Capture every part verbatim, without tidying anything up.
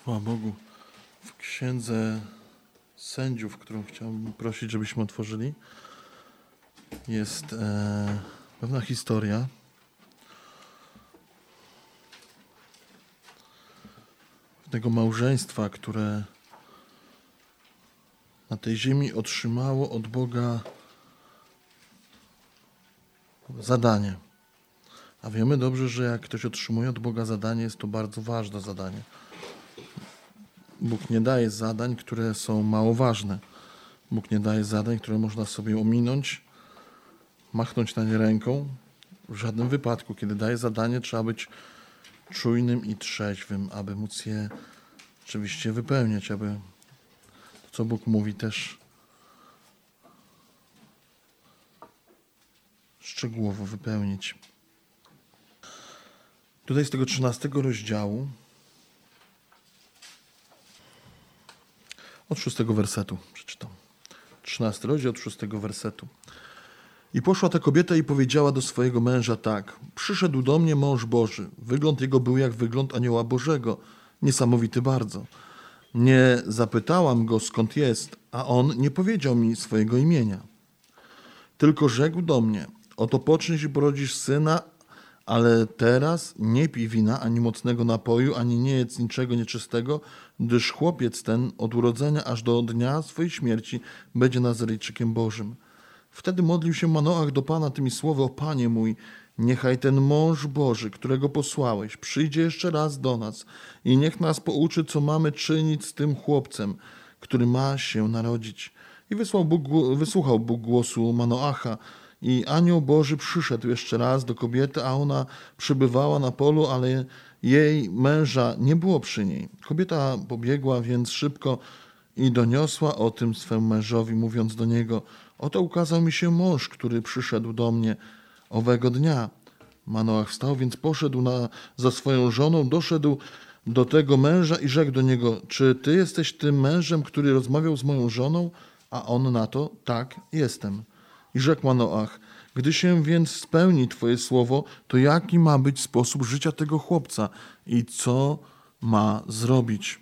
Chwała Bogu. W Księdze Sędziów, którą chciałbym prosić, żebyśmy otworzyli, jest e, pewna historia. Tego małżeństwa, które na tej ziemi otrzymało od Boga zadanie. A wiemy dobrze, że jak ktoś otrzymuje od Boga zadanie, jest to bardzo ważne zadanie. Bóg nie daje zadań, które są mało ważne. Bóg nie daje zadań, które można sobie ominąć, machnąć na nie ręką. W żadnym wypadku, kiedy daje zadanie, trzeba być czujnym i trzeźwym, aby móc je oczywiście wypełniać, aby to, co Bóg mówi, też szczegółowo wypełnić. Tutaj z tego trzynastego rozdziału, od szóstego wersetu przeczytam. Trzynasty rozdział od szóstego wersetu. I poszła ta kobieta i powiedziała do swojego męża tak. Przyszedł do mnie mąż Boży. Wygląd jego był jak wygląd anioła Bożego. Niesamowity bardzo. Nie zapytałam go, skąd jest, a on nie powiedział mi swojego imienia. Tylko rzekł do mnie, oto poczniesz i porodzisz syna, ale teraz nie pij wina, ani mocnego napoju, ani nie jedz niczego nieczystego, gdyż chłopiec ten od urodzenia aż do dnia swojej śmierci będzie Nazarejczykiem Bożym. Wtedy modlił się Manoach do Pana tymi słowy: o Panie mój, niechaj ten mąż Boży, którego posłałeś, przyjdzie jeszcze raz do nas i niech nas pouczy, co mamy czynić z tym chłopcem, który ma się narodzić. I wysłał Bóg, wysłuchał Bóg głosu Manoacha. I anioł Boży przyszedł jeszcze raz do kobiety, a ona przybywała na polu, ale jej męża nie było przy niej. Kobieta pobiegła więc szybko i doniosła o tym swemu mężowi, mówiąc do niego: oto ukazał mi się mąż, który przyszedł do mnie owego dnia. Manoach wstał, więc poszedł na, za swoją żoną, doszedł do tego męża i rzekł do niego: czy ty jesteś tym mężem, który rozmawiał z moją żoną? A on na to: tak, jestem. I rzekł Manoach: gdy się więc spełni twoje słowo, to jaki ma być sposób życia tego chłopca i co ma zrobić?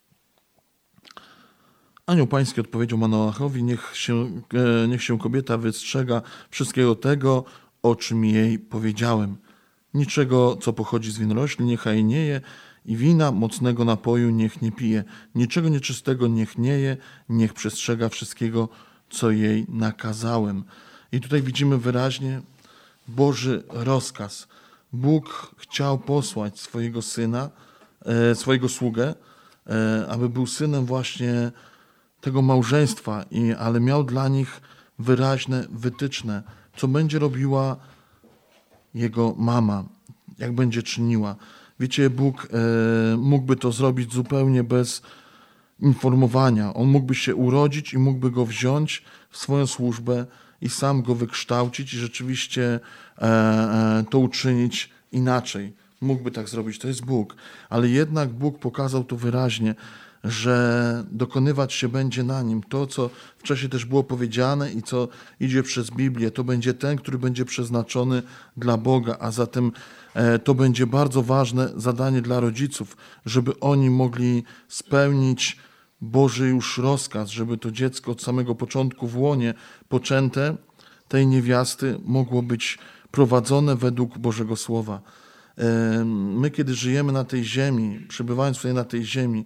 Anioł Pański odpowiedział Manoachowi: niech się, e, niech się kobieta wystrzega wszystkiego tego, o czym jej powiedziałem. Niczego, co pochodzi z win roślin, niechaj nie je, i wina mocnego napoju niech nie pije. Niczego nieczystego niech nie je, niech przestrzega wszystkiego, co jej nakazałem. I tutaj widzimy wyraźnie Boży rozkaz. Bóg chciał posłać swojego syna, e, swojego sługę, e, aby był synem właśnie tego małżeństwa, i, ale miał dla nich wyraźne wytyczne, co będzie robiła jego mama, jak będzie czyniła. Wiecie, Bóg e, mógłby to zrobić zupełnie bez informowania. On mógłby się urodzić i mógłby go wziąć w swoją służbę i sam go wykształcić i rzeczywiście e, e, to uczynić inaczej. Mógłby tak zrobić, to jest Bóg. Ale jednak Bóg pokazał to wyraźnie, że dokonywać się będzie na nim. To, co wcześniej też było powiedziane i co idzie przez Biblię, to będzie ten, który będzie przeznaczony dla Boga, a zatem e, to będzie bardzo ważne zadanie dla rodziców, żeby oni mogli spełnić Boży już rozkaz, żeby to dziecko od samego początku w łonie poczęte tej niewiasty mogło być prowadzone według Bożego Słowa. My, kiedy żyjemy na tej ziemi, przebywając tutaj na tej ziemi,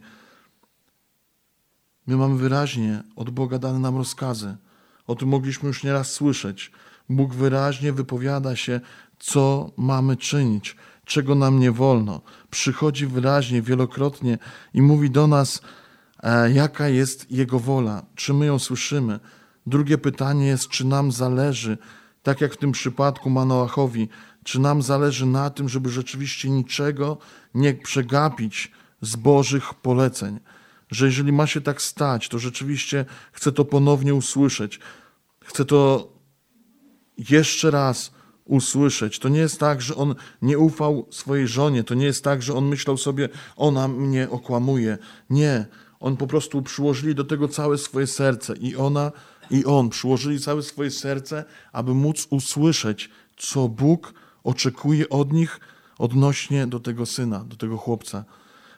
my mamy wyraźnie od Boga dane nam rozkazy. O tym mogliśmy już nieraz słyszeć. Bóg wyraźnie wypowiada się, co mamy czynić, czego nam nie wolno. Przychodzi wyraźnie, wielokrotnie i mówi do nas, jaka jest Jego wola, czy my ją słyszymy. Drugie pytanie jest, czy nam zależy, tak jak w tym przypadku Manoachowi, czy nam zależy na tym, żeby rzeczywiście niczego nie przegapić z Bożych poleceń. Że jeżeli ma się tak stać, to rzeczywiście chcę to ponownie usłyszeć. Chcę to jeszcze raz usłyszeć. To nie jest tak, że on nie ufał swojej żonie. To nie jest tak, że on myślał sobie, ona mnie okłamuje. Nie. On po prostu przyłożyli do tego całe swoje serce. I ona, i on przyłożyli całe swoje serce, aby móc usłyszeć, co Bóg oczekuje od nich odnośnie do tego syna, do tego chłopca.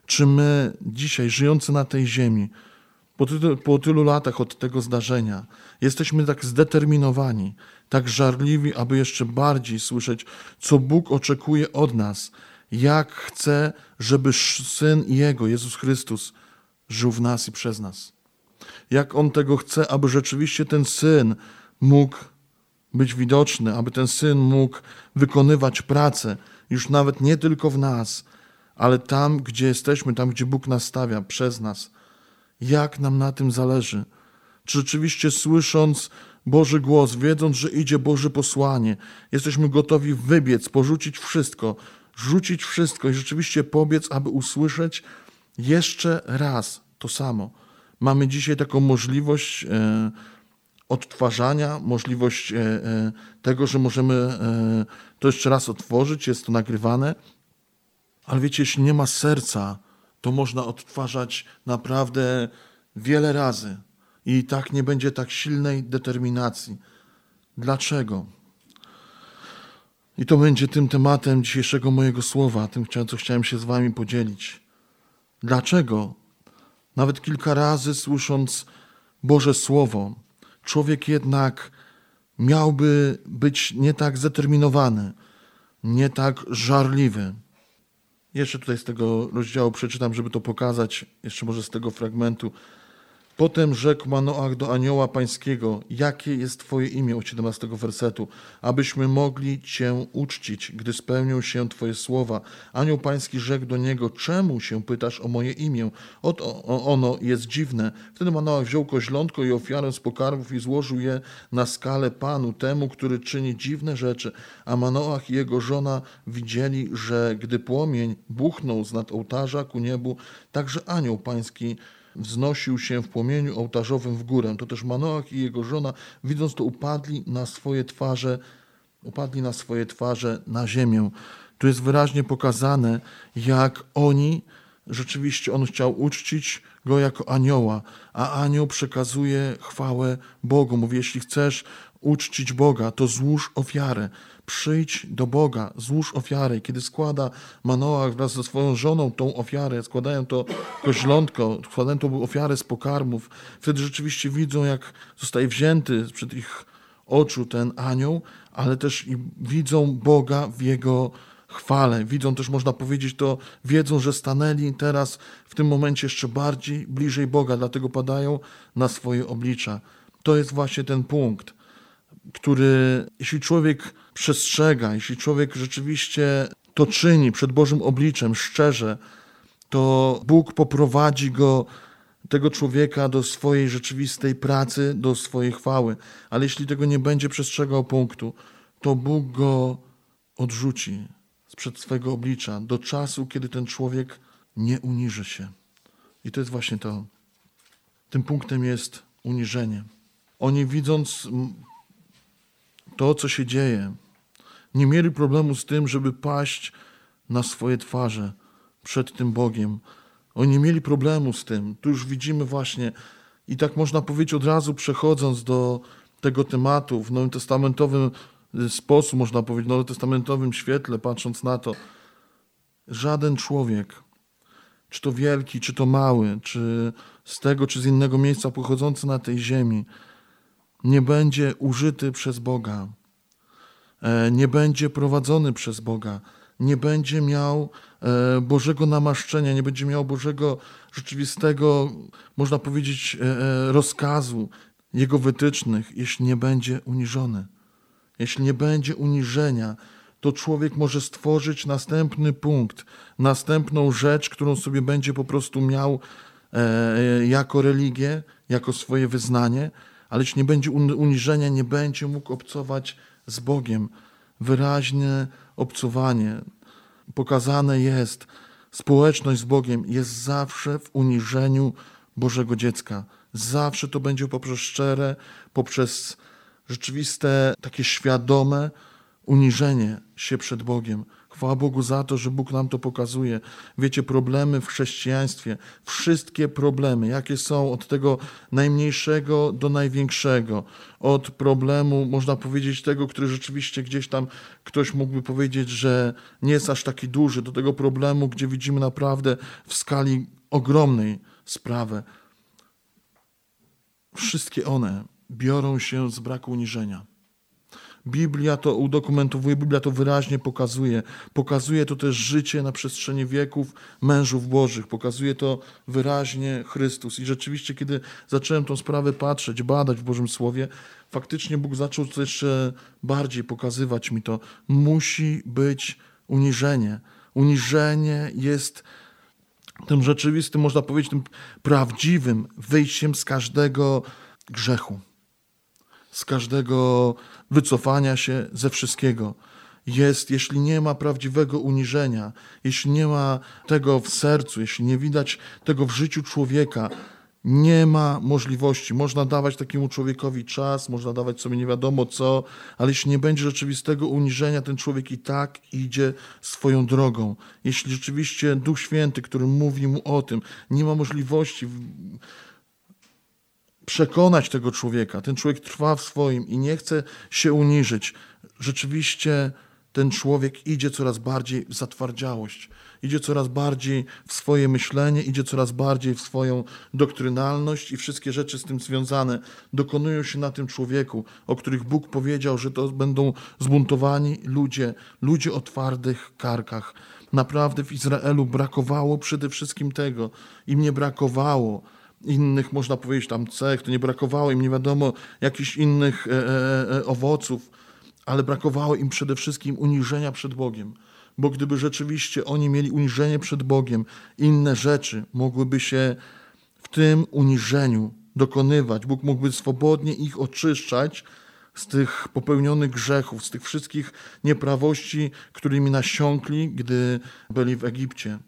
Czy my dzisiaj, żyjący na tej ziemi, po tylu, po tylu latach od tego zdarzenia, jesteśmy tak zdeterminowani, tak żarliwi, aby jeszcze bardziej słyszeć, co Bóg oczekuje od nas, jak chce, żeby Syn Jego, Jezus Chrystus, żył w nas i przez nas. Jak On tego chce, aby rzeczywiście ten Syn mógł być widoczny, aby ten Syn mógł wykonywać pracę, już nawet nie tylko w nas, ale tam, gdzie jesteśmy, tam, gdzie Bóg nas stawia, przez nas. Jak nam na tym zależy? Czy rzeczywiście słysząc Boży głos, wiedząc, że idzie Boże posłanie, jesteśmy gotowi wybiec, porzucić wszystko, rzucić wszystko i rzeczywiście pobiec, aby usłyszeć jeszcze raz to samo. Mamy dzisiaj taką możliwość e, odtwarzania, możliwość e, e, tego, że możemy e, to jeszcze raz otworzyć, jest to nagrywane. Ale wiecie, jeśli nie ma serca, to można odtwarzać naprawdę wiele razy i tak nie będzie tak silnej determinacji. Dlaczego? I to będzie tym tematem dzisiejszego mojego słowa, tym, co chciałem się z wami podzielić. Dlaczego? Nawet kilka razy słysząc Boże Słowo, człowiek jednak miałby być nie tak zdeterminowany, nie tak żarliwy. Jeszcze tutaj z tego rozdziału przeczytam, żeby to pokazać, jeszcze może z tego fragmentu. Potem rzekł Manoach do anioła pańskiego, jakie jest Twoje imię, od siedemnastego wersetu, abyśmy mogli Cię uczcić, gdy spełnią się Twoje słowa. Anioł pański rzekł do niego, czemu się pytasz o moje imię? Oto ono jest dziwne. Wtedy Manoach wziął koźlątko i ofiarę z pokarmów i złożył je na skalę Panu, temu, który czyni dziwne rzeczy. A Manoach i jego żona widzieli, że gdy płomień buchnął z nad ołtarza ku niebu, także anioł pański wznosił się w płomieniu ołtarzowym w górę. To też Manoach i jego żona, widząc to, upadli na swoje twarze, upadli na swoje twarze na ziemię. Tu jest wyraźnie pokazane, jak oni, rzeczywiście on chciał uczcić go jako anioła, a anioł przekazuje chwałę Bogu. Mówi, jeśli chcesz uczcić Boga, to złóż ofiarę. Przyjdź do Boga, złóż ofiarę. Kiedy składa Manoach wraz ze swoją żoną tą ofiarę, składają to koźlątko, składają tą ofiarę z pokarmów, wtedy rzeczywiście widzą, jak zostaje wzięty sprzed ich oczu ten anioł, ale też i widzą Boga w Jego chwale. Widzą też, można powiedzieć, to wiedzą, że stanęli teraz w tym momencie jeszcze bardziej bliżej Boga, dlatego padają na swoje oblicza. To jest właśnie ten punkt, który, jeśli człowiek przestrzega, jeśli człowiek rzeczywiście to czyni przed Bożym obliczem szczerze, to Bóg poprowadzi go, tego człowieka, do swojej rzeczywistej pracy, do swojej chwały. Ale jeśli tego nie będzie przestrzegał punktu, to Bóg go odrzuci sprzed swego oblicza do czasu, kiedy ten człowiek nie uniży się. I to jest właśnie to. Tym punktem jest uniżenie. Oni, widząc to, co się dzieje, nie mieli problemu z tym, żeby paść na swoje twarze przed tym Bogiem. Oni nie mieli problemu z tym. Tu już widzimy właśnie, i tak można powiedzieć od razu, przechodząc do tego tematu w nowotestamentowym sposób, można powiedzieć, w nowotestamentowym świetle, patrząc na to, żaden człowiek, czy to wielki, czy to mały, czy z tego, czy z innego miejsca pochodzący na tej ziemi, nie będzie użyty przez Boga, nie będzie prowadzony przez Boga, nie będzie miał Bożego namaszczenia, nie będzie miał Bożego rzeczywistego, można powiedzieć, rozkazu, Jego wytycznych, jeśli nie będzie uniżony. Jeśli nie będzie uniżenia, to człowiek może stworzyć następny punkt, następną rzecz, którą sobie będzie po prostu miał jako religię, jako swoje wyznanie, ale jeśli nie będzie uniżenia, nie będzie mógł obcować z Bogiem. Wyraźne obcowanie, pokazane jest, społeczność z Bogiem jest zawsze w uniżeniu Bożego dziecka. Zawsze to będzie poprzez szczere, poprzez rzeczywiste, takie świadome uniżenie się przed Bogiem. Chwała Bogu za to, że Bóg nam to pokazuje. Wiecie, problemy w chrześcijaństwie, wszystkie problemy, jakie są, od tego najmniejszego do największego, od problemu, można powiedzieć, tego, który rzeczywiście gdzieś tam ktoś mógłby powiedzieć, że nie jest aż taki duży, do tego problemu, gdzie widzimy naprawdę w skali ogromnej sprawę. Wszystkie one biorą się z braku uniżenia. Biblia to udokumentowuje, Biblia to wyraźnie pokazuje. Pokazuje to też życie na przestrzeni wieków mężów Bożych. Pokazuje to wyraźnie Chrystus. I rzeczywiście, kiedy zacząłem tą sprawę patrzeć, badać w Bożym Słowie, faktycznie Bóg zaczął to jeszcze bardziej pokazywać mi to. Musi być uniżenie. Uniżenie jest tym rzeczywistym, można powiedzieć, tym prawdziwym wyjściem z każdego grzechu. Z każdego wycofania się ze wszystkiego. Jest, jeśli nie ma prawdziwego uniżenia, jeśli nie ma tego w sercu, jeśli nie widać tego w życiu człowieka, nie ma możliwości. Można dawać takiemu człowiekowi czas, można dawać sobie nie wiadomo co, ale jeśli nie będzie rzeczywistego uniżenia, ten człowiek i tak idzie swoją drogą. Jeśli rzeczywiście Duch Święty, który mówi mu o tym, nie ma możliwości przekonać tego człowieka, ten człowiek trwa w swoim i nie chce się uniżyć, rzeczywiście ten człowiek idzie coraz bardziej w zatwardziałość, idzie coraz bardziej w swoje myślenie, idzie coraz bardziej w swoją doktrynalność i wszystkie rzeczy z tym związane dokonują się na tym człowieku, o których Bóg powiedział, że to będą zbuntowani ludzie, ludzie o twardych karkach. Naprawdę w Izraelu brakowało przede wszystkim tego, im nie brakowało innych, można powiedzieć, tam cech, to nie brakowało im nie wiadomo jakichś innych e, e, owoców, ale brakowało im przede wszystkim uniżenia przed Bogiem. Bo gdyby rzeczywiście oni mieli uniżenie przed Bogiem, inne rzeczy mogłyby się w tym uniżeniu dokonywać. Bóg mógłby swobodnie ich oczyszczać z tych popełnionych grzechów, z tych wszystkich nieprawości, którymi nasiąkli, gdy byli w Egipcie.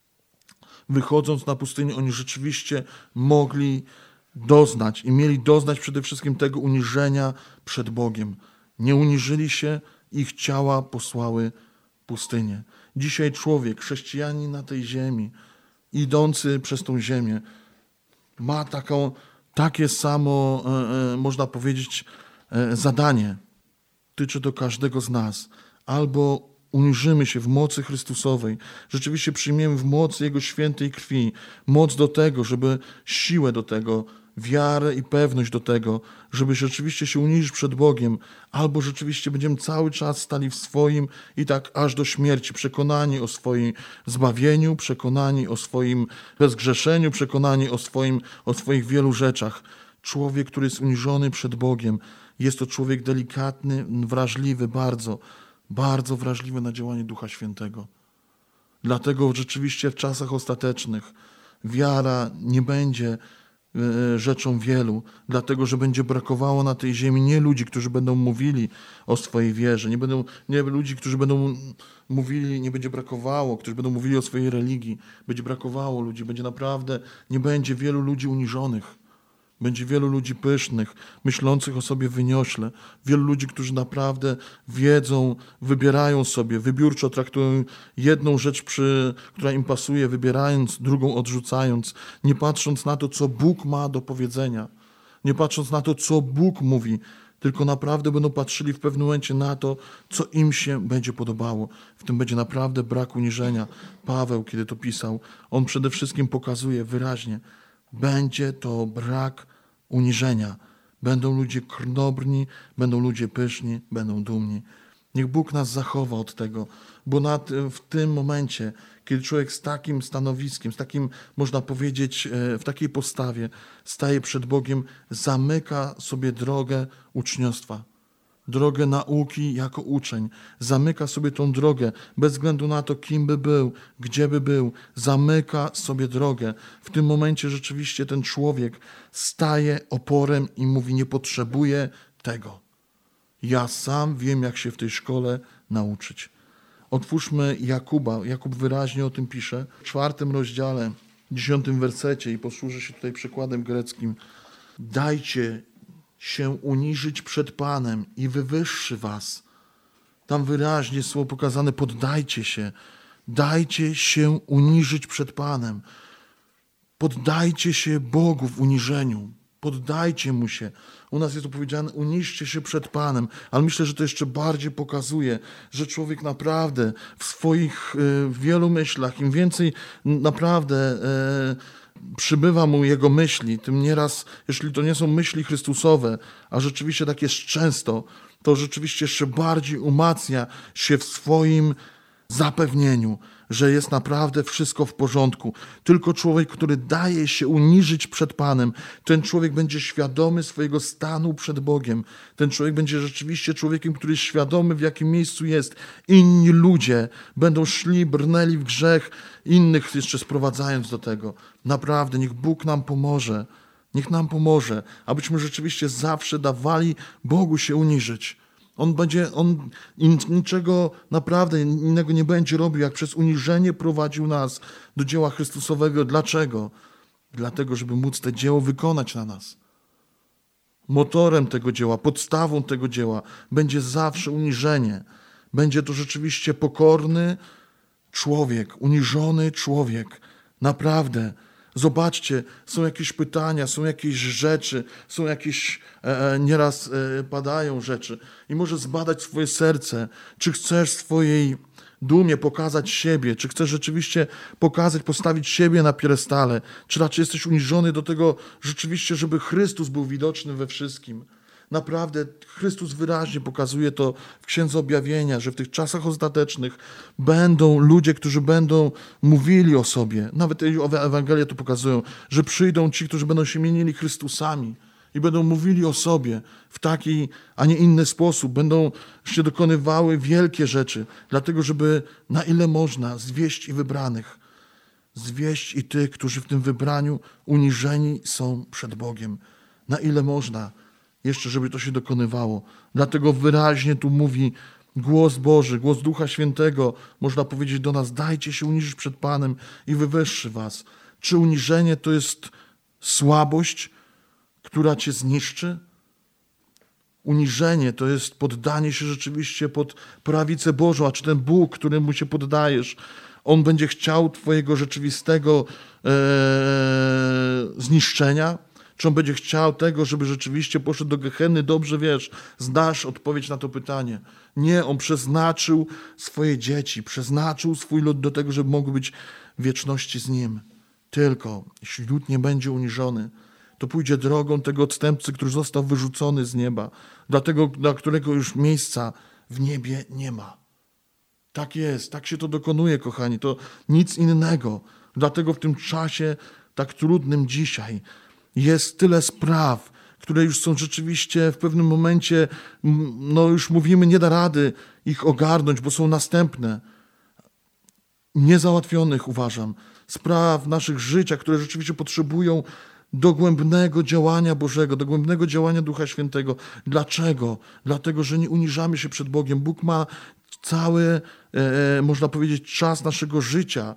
Wychodząc na pustynię, oni rzeczywiście mogli doznać i mieli doznać przede wszystkim tego uniżenia przed Bogiem. Nie uniżyli się, ich ciała posłały pustynię. Dzisiaj człowiek, chrześcijanin na tej ziemi, idący przez tą ziemię, ma taką, takie samo, e, e, można powiedzieć, e, zadanie. Tyczy to każdego z nas. Albo uniżymy się w mocy Chrystusowej, rzeczywiście przyjmiemy w mocy Jego świętej krwi, moc do tego, żeby siłę do tego, wiarę i pewność do tego, żeby rzeczywiście się uniżyć przed Bogiem, albo rzeczywiście będziemy cały czas stali w swoim i tak aż do śmierci, przekonani o swoim zbawieniu, przekonani o swoim bezgrzeszeniu, przekonani o, swoim, o swoich wielu rzeczach. Człowiek, który jest uniżony przed Bogiem, jest to człowiek delikatny, wrażliwy bardzo, bardzo wrażliwy na działanie Ducha Świętego. Dlatego rzeczywiście w czasach ostatecznych wiara nie będzie rzeczą wielu, dlatego że będzie brakowało na tej ziemi nie ludzi, którzy będą mówili o swojej wierze, nie będą nie ludzi, którzy będą mówili, nie będzie brakowało, którzy będą mówili o swojej religii, będzie brakowało ludzi, będzie naprawdę, nie będzie wielu ludzi uniżonych. Będzie wielu ludzi pysznych, myślących o sobie wyniośle. Wielu ludzi, którzy naprawdę wiedzą, wybierają sobie, wybiórczo traktują jedną rzecz, przy, która im pasuje, wybierając, drugą odrzucając, nie patrząc na to, co Bóg ma do powiedzenia, nie patrząc na to, co Bóg mówi, tylko naprawdę będą patrzyli w pewnym momencie na to, co im się będzie podobało. W tym będzie naprawdę brak uniżenia. Paweł, kiedy to pisał, on przede wszystkim pokazuje wyraźnie, będzie to brak uniżenia. Będą ludzie krnąbrni, będą ludzie pyszni, będą dumni. Niech Bóg nas zachowa od tego, bo na tym, w tym momencie, kiedy człowiek z takim stanowiskiem, z takim, można powiedzieć, w takiej postawie staje przed Bogiem, zamyka sobie drogę uczniostwa. Drogę nauki jako uczeń. Zamyka sobie tą drogę, bez względu na to, kim by był, gdzie by był. Zamyka sobie drogę. W tym momencie rzeczywiście ten człowiek staje oporem i mówi, nie potrzebuję tego. Ja sam wiem, jak się w tej szkole nauczyć. Otwórzmy Jakuba. Jakub wyraźnie o tym pisze. W czwartym rozdziale, dziesiątym wersecie i posłużę się tutaj przykładem greckim. Dajcie się uniżyć przed Panem i wywyższy was. Tam wyraźnie jest słowo pokazane, poddajcie się. Dajcie się uniżyć przed Panem. Poddajcie się Bogu w uniżeniu. Poddajcie Mu się. U nas jest to powiedziane, uniżcie się przed Panem. Ale myślę, że to jeszcze bardziej pokazuje, że człowiek naprawdę w swoich y, wielu myślach, im więcej naprawdę y, przybywa mu jego myśli, tym nieraz, jeśli to nie są myśli Chrystusowe, a rzeczywiście tak jest często, to rzeczywiście jeszcze bardziej umacnia się w swoim zapewnieniu, że jest naprawdę wszystko w porządku. Tylko człowiek, który daje się uniżyć przed Panem, ten człowiek będzie świadomy swojego stanu przed Bogiem. Ten człowiek będzie rzeczywiście człowiekiem, który jest świadomy, w jakim miejscu jest. Inni ludzie będą szli, brnęli w grzech, innych jeszcze sprowadzając do tego. Naprawdę, niech Bóg nam pomoże. Niech nam pomoże, abyśmy rzeczywiście zawsze dawali Bogu się uniżyć. On będzie, on niczego naprawdę innego nie będzie robił, jak przez uniżenie prowadził nas do dzieła Chrystusowego. Dlaczego? Dlatego, żeby móc to dzieło wykonać na nas. Motorem tego dzieła, podstawą tego dzieła będzie zawsze uniżenie. Będzie to rzeczywiście pokorny człowiek, uniżony człowiek. Naprawdę. Zobaczcie, są jakieś pytania, są jakieś rzeczy, są jakieś, e, nieraz e, padają rzeczy i możesz zbadać swoje serce, czy chcesz swojej dumie pokazać siebie, czy chcesz rzeczywiście pokazać, postawić siebie na piedestale, czy raczej jesteś uniżony do tego rzeczywiście, żeby Chrystus był widoczny we wszystkim. Naprawdę Chrystus wyraźnie pokazuje to w Księdze Objawienia, że w tych czasach ostatecznych będą ludzie, którzy będą mówili o sobie. Nawet Ewangelie to pokazują, że przyjdą ci, którzy będą się mienili Chrystusami i będą mówili o sobie w taki, a nie inny sposób. Będą się dokonywały wielkie rzeczy, dlatego żeby na ile można zwieść i wybranych. Zwieść i tych, którzy w tym wybraniu uniżeni są przed Bogiem. Na ile można. Jeszcze, żeby to się dokonywało. Dlatego wyraźnie tu mówi głos Boży, głos Ducha Świętego. Można powiedzieć do nas, dajcie się uniżyć przed Panem i wywyższy was. Czy uniżenie to jest słabość, która cię zniszczy? Uniżenie to jest poddanie się rzeczywiście pod prawicę Bożą, a czy ten Bóg, któremu się poddajesz, On będzie chciał twojego rzeczywistego e, zniszczenia? Czy on będzie chciał tego, żeby rzeczywiście poszedł do Gehenny? Dobrze wiesz, znasz odpowiedź na to pytanie. Nie, on przeznaczył swoje dzieci, przeznaczył swój lud do tego, żeby mogły być w wieczności z nim. Tylko, jeśli lud nie będzie uniżony, to pójdzie drogą tego odstępcy, który został wyrzucony z nieba, dlatego, dla którego już miejsca w niebie nie ma. Tak jest, tak się to dokonuje, kochani, to nic innego. Dlatego w tym czasie tak trudnym dzisiaj jest tyle spraw, które już są rzeczywiście w pewnym momencie, no już mówimy, nie da rady ich ogarnąć, bo są następne. Niezałatwionych, uważam, spraw w naszych życiach, które rzeczywiście potrzebują dogłębnego działania Bożego, dogłębnego działania Ducha Świętego. Dlaczego? Dlatego, że nie uniżamy się przed Bogiem. Bóg ma cały, e, można powiedzieć, czas naszego życia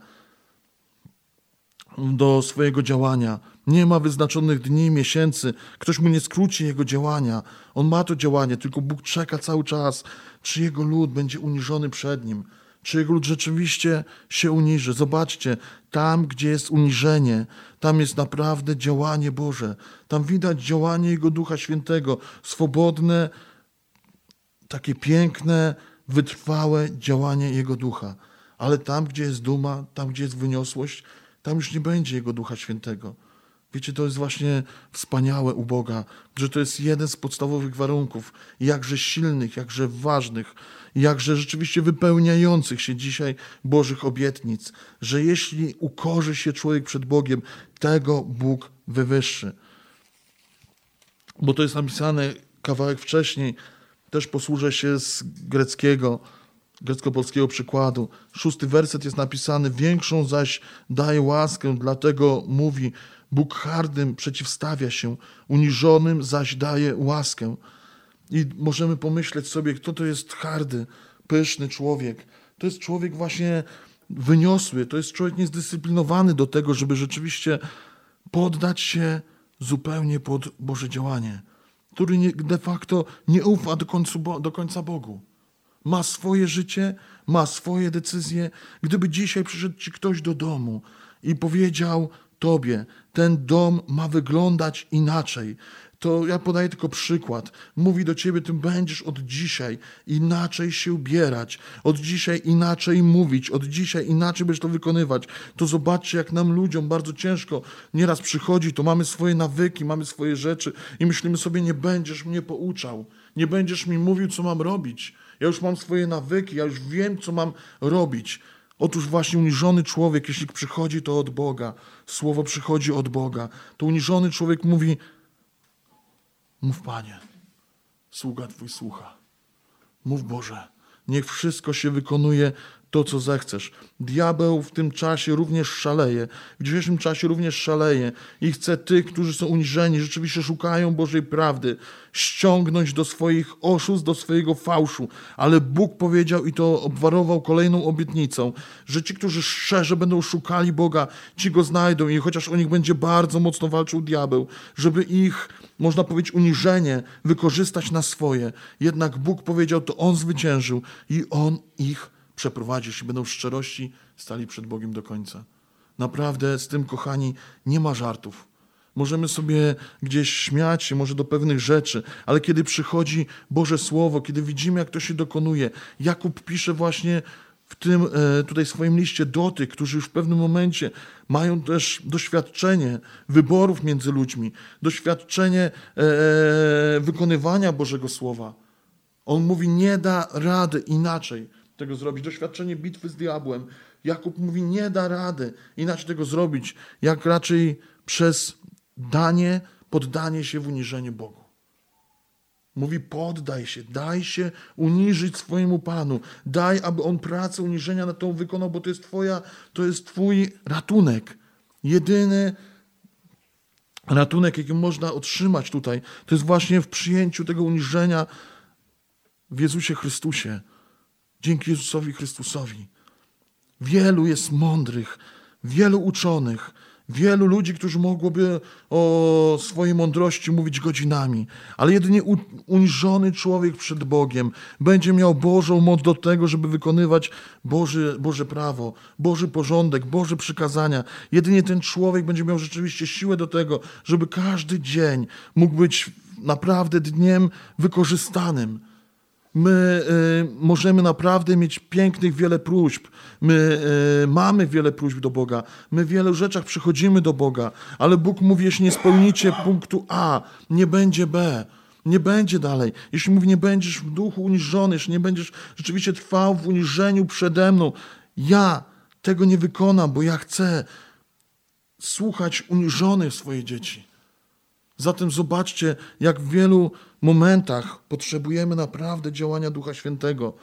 do swojego działania. Nie ma wyznaczonych dni, miesięcy. Ktoś mu nie skróci jego działania. On ma to działanie, tylko Bóg czeka cały czas, czy jego lud będzie uniżony przed nim. Czy jego lud rzeczywiście się uniży. Zobaczcie, tam, gdzie jest uniżenie, tam jest naprawdę działanie Boże. Tam widać działanie Jego Ducha Świętego. Swobodne, takie piękne, wytrwałe działanie Jego Ducha. Ale tam, gdzie jest duma, tam, gdzie jest wyniosłość, tam już nie będzie Jego Ducha Świętego. Wiecie, to jest właśnie wspaniałe u Boga, że to jest jeden z podstawowych warunków, jakże silnych, jakże ważnych, jakże rzeczywiście wypełniających się dzisiaj Bożych obietnic, że jeśli ukorzy się człowiek przed Bogiem, tego Bóg wywyższy. Bo to jest napisane kawałek wcześniej, też posłużę się z greckiego, grecko-polskiego przykładu. Szósty werset jest napisany, większą zaś daje łaskę, dlatego mówi, Bóg hardym przeciwstawia się, uniżonym zaś daje łaskę. I możemy pomyśleć sobie, kto to jest hardy, pyszny człowiek. To jest człowiek właśnie wyniosły, to jest człowiek niezdyscyplinowany do tego, żeby rzeczywiście poddać się zupełnie pod Boże działanie, który nie, de facto nie ufa do końca, do końca Bogu. ma swoje życie, ma swoje decyzje. Gdyby dzisiaj przyszedł ci ktoś do domu i powiedział tobie, ten dom ma wyglądać inaczej, to ja podaję tylko przykład. Mówi do ciebie, ty będziesz od dzisiaj inaczej się ubierać, od dzisiaj inaczej mówić, od dzisiaj inaczej będziesz to wykonywać. To zobaczcie, jak nam ludziom bardzo ciężko nieraz przychodzi, to mamy swoje nawyki, mamy swoje rzeczy i myślimy sobie, nie będziesz mnie pouczał, nie będziesz mi mówił, co mam robić. Ja już mam swoje nawyki, ja już wiem, co mam robić. Otóż właśnie uniżony człowiek, jeśli przychodzi to od Boga, słowo przychodzi od Boga, to uniżony człowiek mówi, mów Panie, sługa Twój słucha. Mów Boże, niech wszystko się wykonuje to, co zechcesz. Diabeł w tym czasie również szaleje. W dzisiejszym czasie również szaleje i chce tych, którzy są uniżeni, rzeczywiście szukają Bożej prawdy, ściągnąć do swoich oszustw, do swojego fałszu. Ale Bóg powiedział i to obwarował kolejną obietnicą, że ci, którzy szczerze będą szukali Boga, ci Go znajdą i chociaż o nich będzie bardzo mocno walczył diabeł, żeby ich, można powiedzieć, uniżenie wykorzystać na swoje. Jednak Bóg powiedział, to On zwyciężył i On ich przeprowadzi, jeśli będą w szczerości stali przed Bogiem do końca. Naprawdę z tym, kochani, nie ma żartów. Możemy sobie gdzieś śmiać się może do pewnych rzeczy, ale kiedy przychodzi Boże Słowo, kiedy widzimy, jak to się dokonuje, Jakub pisze właśnie w tym tutaj swoim liście do tych, którzy już w pewnym momencie mają też doświadczenie wyborów między ludźmi, doświadczenie wykonywania Bożego Słowa. On mówi, nie da rady inaczej tego zrobić. Doświadczenie bitwy z diabłem. Jakub mówi, nie da rady inaczej tego zrobić, jak raczej przez danie, poddanie się w uniżenie Bogu. Mówi, poddaj się, daj się uniżyć swojemu Panu. Daj, aby On pracę uniżenia nad tą wykonał, bo to jest twoja, to jest Twój ratunek. Jedyny ratunek, jaki można otrzymać tutaj, to jest właśnie w przyjęciu tego uniżenia w Jezusie Chrystusie. Dzięki Jezusowi Chrystusowi. Wielu jest mądrych, wielu uczonych, wielu ludzi, którzy mogłoby o swojej mądrości mówić godzinami, ale jedynie uniżony człowiek przed Bogiem będzie miał Bożą moc do tego, żeby wykonywać Boży, Boże prawo, Boży porządek, Boże przykazania. Jedynie ten człowiek będzie miał rzeczywiście siłę do tego, żeby każdy dzień mógł być naprawdę dniem wykorzystanym. My y, możemy naprawdę mieć pięknych wiele próśb. My y, mamy wiele próśb do Boga. My w wielu rzeczach przychodzimy do Boga. Ale Bóg mówi, jeśli nie spełnicie punktu A, nie będzie B. Nie będzie dalej. Jeśli mówi, nie będziesz w duchu uniżony, jeśli nie będziesz rzeczywiście trwał w uniżeniu przede mną, ja tego nie wykonam, bo ja chcę słuchać uniżonych swoich dzieci. Zatem zobaczcie, jak w wielu momentach potrzebujemy naprawdę działania Ducha Świętego.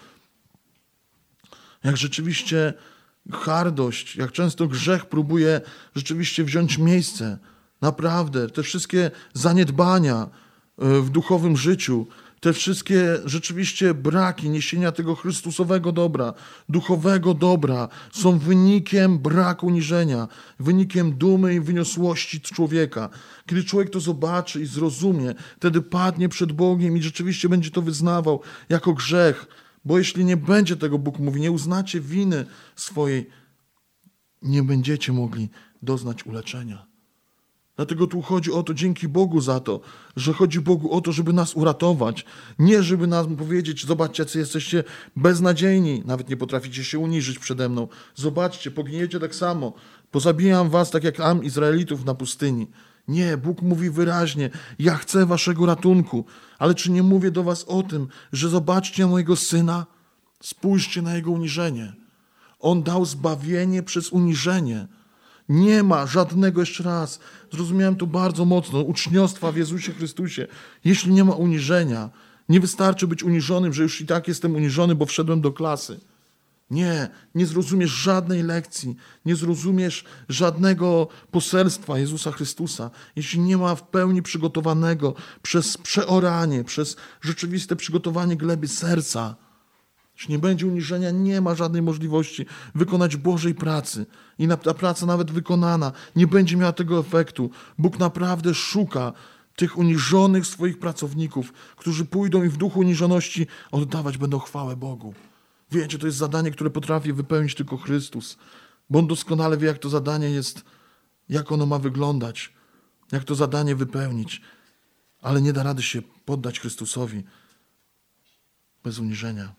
Jak rzeczywiście hardość, jak często grzech próbuje rzeczywiście wziąć miejsce. Naprawdę, te wszystkie zaniedbania w duchowym życiu, te wszystkie rzeczywiście braki niesienia tego Chrystusowego dobra, duchowego dobra są wynikiem braku uniżenia, wynikiem dumy i wyniosłości człowieka. Kiedy człowiek to zobaczy i zrozumie, wtedy padnie przed Bogiem i rzeczywiście będzie to wyznawał jako grzech. Bo jeśli nie będzie tego, Bóg mówi, nie uznacie winy swojej, nie będziecie mogli doznać uleczenia. Dlatego tu chodzi o to, dzięki Bogu za to, że chodzi Bogu o to, żeby nas uratować. Nie żeby nam powiedzieć, zobaczcie, jacy jesteście beznadziejni, nawet nie potraficie się uniżyć przede mną. Zobaczcie, poginiecie tak samo. Pozabijam was tak jak Am Izraelitów na pustyni. Nie, Bóg mówi wyraźnie, ja chcę waszego ratunku. Ale czy nie mówię do was o tym, że zobaczcie mojego Syna? Spójrzcie na Jego uniżenie. On dał zbawienie przez uniżenie. Nie ma żadnego, jeszcze raz, zrozumiałem to bardzo mocno, uczniostwa w Jezusie Chrystusie. Jeśli nie ma uniżenia, nie wystarczy być uniżonym, że już i tak jestem uniżony, bo wszedłem do klasy. Nie, nie zrozumiesz żadnej lekcji, nie zrozumiesz żadnego poselstwa Jezusa Chrystusa, jeśli nie ma w pełni przygotowanego przez przeoranie, przez rzeczywiste przygotowanie gleby serca. Jeśli nie będzie uniżenia, nie ma żadnej możliwości wykonać Bożej pracy. I ta praca nawet wykonana nie będzie miała tego efektu. Bóg naprawdę szuka tych uniżonych swoich pracowników, którzy pójdą i w duchu uniżoności oddawać będą chwałę Bogu. Wiecie, to jest zadanie, które potrafi wypełnić tylko Chrystus, bo On doskonale wie, jak to zadanie jest, jak ono ma wyglądać, jak to zadanie wypełnić, ale nie da rady się poddać Chrystusowi bez uniżenia.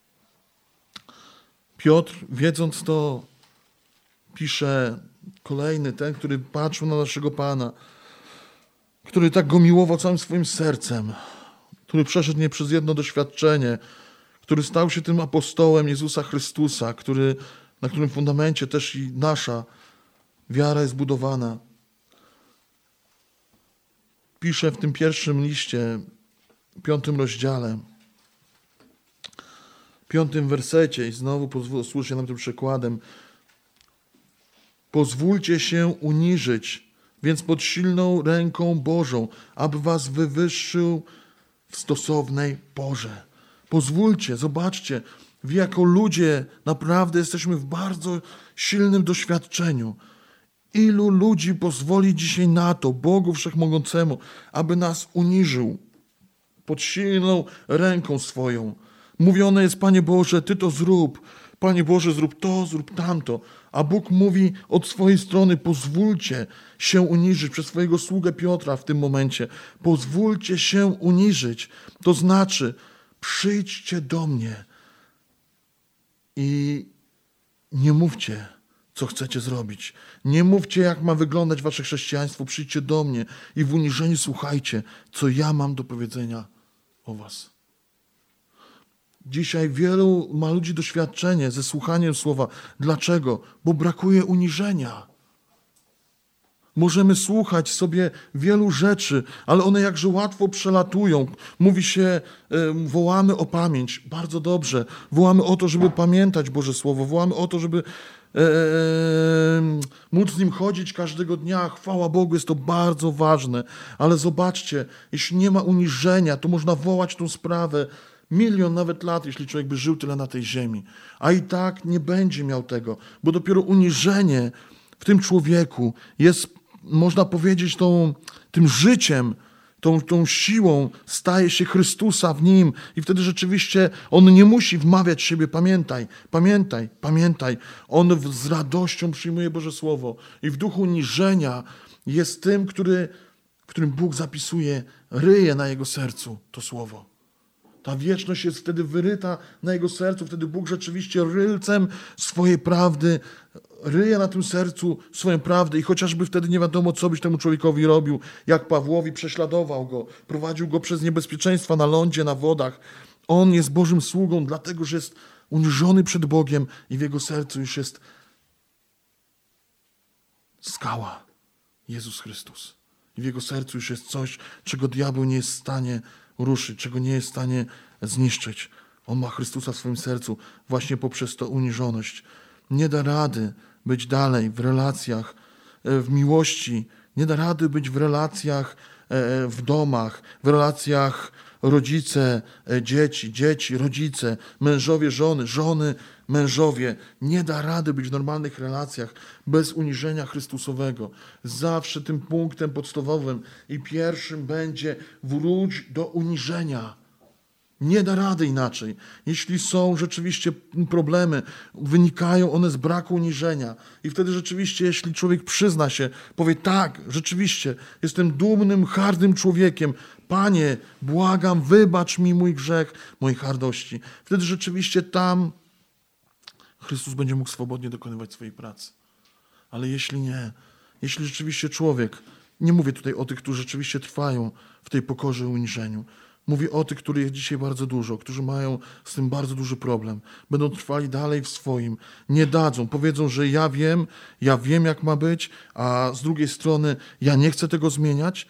Piotr, wiedząc to, pisze kolejny, ten, który patrzył na naszego Pana, który tak go miłował całym swoim sercem, który przeszedł nie przez jedno doświadczenie, który stał się tym apostołem Jezusa Chrystusa, który, na którym fundamencie też i nasza wiara jest budowana. Pisze w tym pierwszym liście, piątym rozdziale, piątym wersecie i znowu posłuchajcie nam tym przykładem. Pozwólcie się uniżyć, więc pod silną ręką Bożą, aby was wywyższył w stosownej porze. Pozwólcie, zobaczcie, wy jako ludzie naprawdę jesteśmy w bardzo silnym doświadczeniu. Ilu ludzi pozwoli dzisiaj na to, Bogu Wszechmogącemu, aby nas uniżył pod silną ręką swoją. Mówione jest, Panie Boże, Ty to zrób. Panie Boże, zrób to, zrób tamto. A Bóg mówi od swojej strony, pozwólcie się uniżyć przez swojego sługę Piotra w tym momencie. Pozwólcie się uniżyć. To znaczy, przyjdźcie do mnie i nie mówcie, co chcecie zrobić. Nie mówcie, jak ma wyglądać wasze chrześcijaństwo. Przyjdźcie do mnie i w uniżeniu słuchajcie, co ja mam do powiedzenia o was. Dzisiaj wielu ma ludzi doświadczenie ze słuchaniem słowa. Dlaczego? Bo brakuje uniżenia. Możemy słuchać sobie wielu rzeczy, ale one jakże łatwo przelatują. Mówi się, wołamy o pamięć. Bardzo dobrze. Wołamy o to, żeby pamiętać Boże Słowo. Wołamy o to, żeby e, móc z nim chodzić każdego dnia. Chwała Bogu, jest to bardzo ważne. Ale zobaczcie, jeśli nie ma uniżenia, to można wołać tą sprawę milion nawet lat, jeśli człowiek by żył tyle na tej ziemi. A i tak nie będzie miał tego, bo dopiero uniżenie w tym człowieku jest, można powiedzieć, tą, tym życiem, tą, tą siłą staje się Chrystusa w nim i wtedy rzeczywiście on nie musi wmawiać siebie, pamiętaj, pamiętaj, pamiętaj. On w, z radością przyjmuje Boże Słowo i w duchu uniżenia jest tym, który, którym Bóg zapisuje, ryje na jego sercu to Słowo. Ta wieczność jest wtedy wyryta na jego sercu, wtedy Bóg rzeczywiście rylcem swojej prawdy ryje na tym sercu swoją prawdę i chociażby wtedy nie wiadomo, co byś temu człowiekowi robił, jak Pawłowi prześladował go, prowadził go przez niebezpieczeństwa na lądzie, na wodach. On jest Bożym sługą, dlatego że jest uniżony przed Bogiem i w jego sercu już jest skała, Jezus Chrystus. I w jego sercu już jest coś, czego diabeł nie jest w stanie ruszyć, czego nie jest w stanie zniszczyć. On ma Chrystusa w swoim sercu właśnie poprzez tą uniżoność. Nie da rady być dalej w relacjach, w miłości. Nie da rady być w relacjach w domach, w relacjach rodzice, dzieci, dzieci, rodzice, mężowie, żony, żony, mężowie. Nie da rady być w normalnych relacjach bez uniżenia Chrystusowego. Zawsze tym punktem podstawowym i pierwszym będzie wróć do uniżenia. Nie da rady inaczej. Jeśli są rzeczywiście problemy, wynikają one z braku uniżenia. I wtedy rzeczywiście, jeśli człowiek przyzna się, powie tak, rzeczywiście, jestem dumnym, hardym człowiekiem. Panie, błagam, wybacz mi mój grzech, mojej hardości. Wtedy rzeczywiście tam Chrystus będzie mógł swobodnie dokonywać swojej pracy. Ale jeśli nie, jeśli rzeczywiście człowiek, nie mówię tutaj o tych, którzy rzeczywiście trwają w tej pokorze i uniżeniu, mówię o tych, których jest dzisiaj bardzo dużo, którzy mają z tym bardzo duży problem. Będą trwali dalej w swoim. Nie dadzą. Powiedzą, że ja wiem, ja wiem jak ma być, a z drugiej strony ja nie chcę tego zmieniać.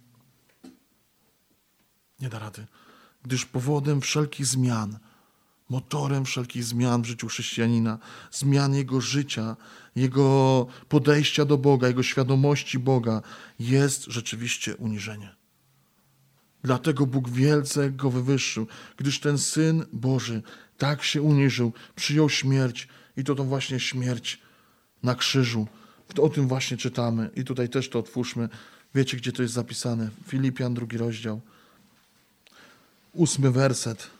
Nie da rady. Gdyż powodem wszelkich zmian, motorem wszelkich zmian w życiu chrześcijanina, zmian jego życia, jego podejścia do Boga, jego świadomości Boga jest rzeczywiście uniżenie. Dlatego Bóg wielce go wywyższył, gdyż ten Syn Boży tak się uniżył, przyjął śmierć i to tą właśnie śmierć na krzyżu O tym właśnie czytamy. I tutaj też to otwórzmy. Wiecie, gdzie to jest zapisane? Filipian, drugi rozdział. Ósmy werset.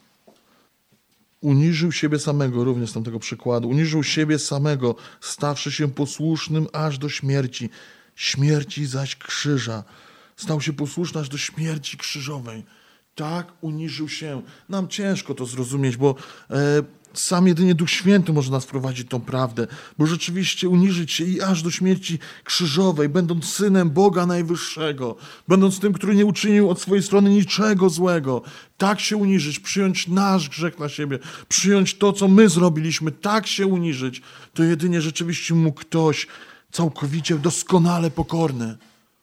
Uniżył siebie samego, również z tamtego przykładu. Uniżył siebie samego, stawszy się posłusznym aż do śmierci. Śmierci zaś krzyża. Stał się posłuszny aż do śmierci krzyżowej. Tak uniżył się. Nam ciężko to zrozumieć, bo e, sam jedynie Duch Święty może nas prowadzić tą prawdę, bo rzeczywiście uniżyć się i aż do śmierci krzyżowej, będąc Synem Boga Najwyższego, będąc tym, który nie uczynił od swojej strony niczego złego, tak się uniżyć, przyjąć nasz grzech na siebie, przyjąć to, co my zrobiliśmy, tak się uniżyć, to jedynie rzeczywiście mógł ktoś całkowicie, doskonale pokorny.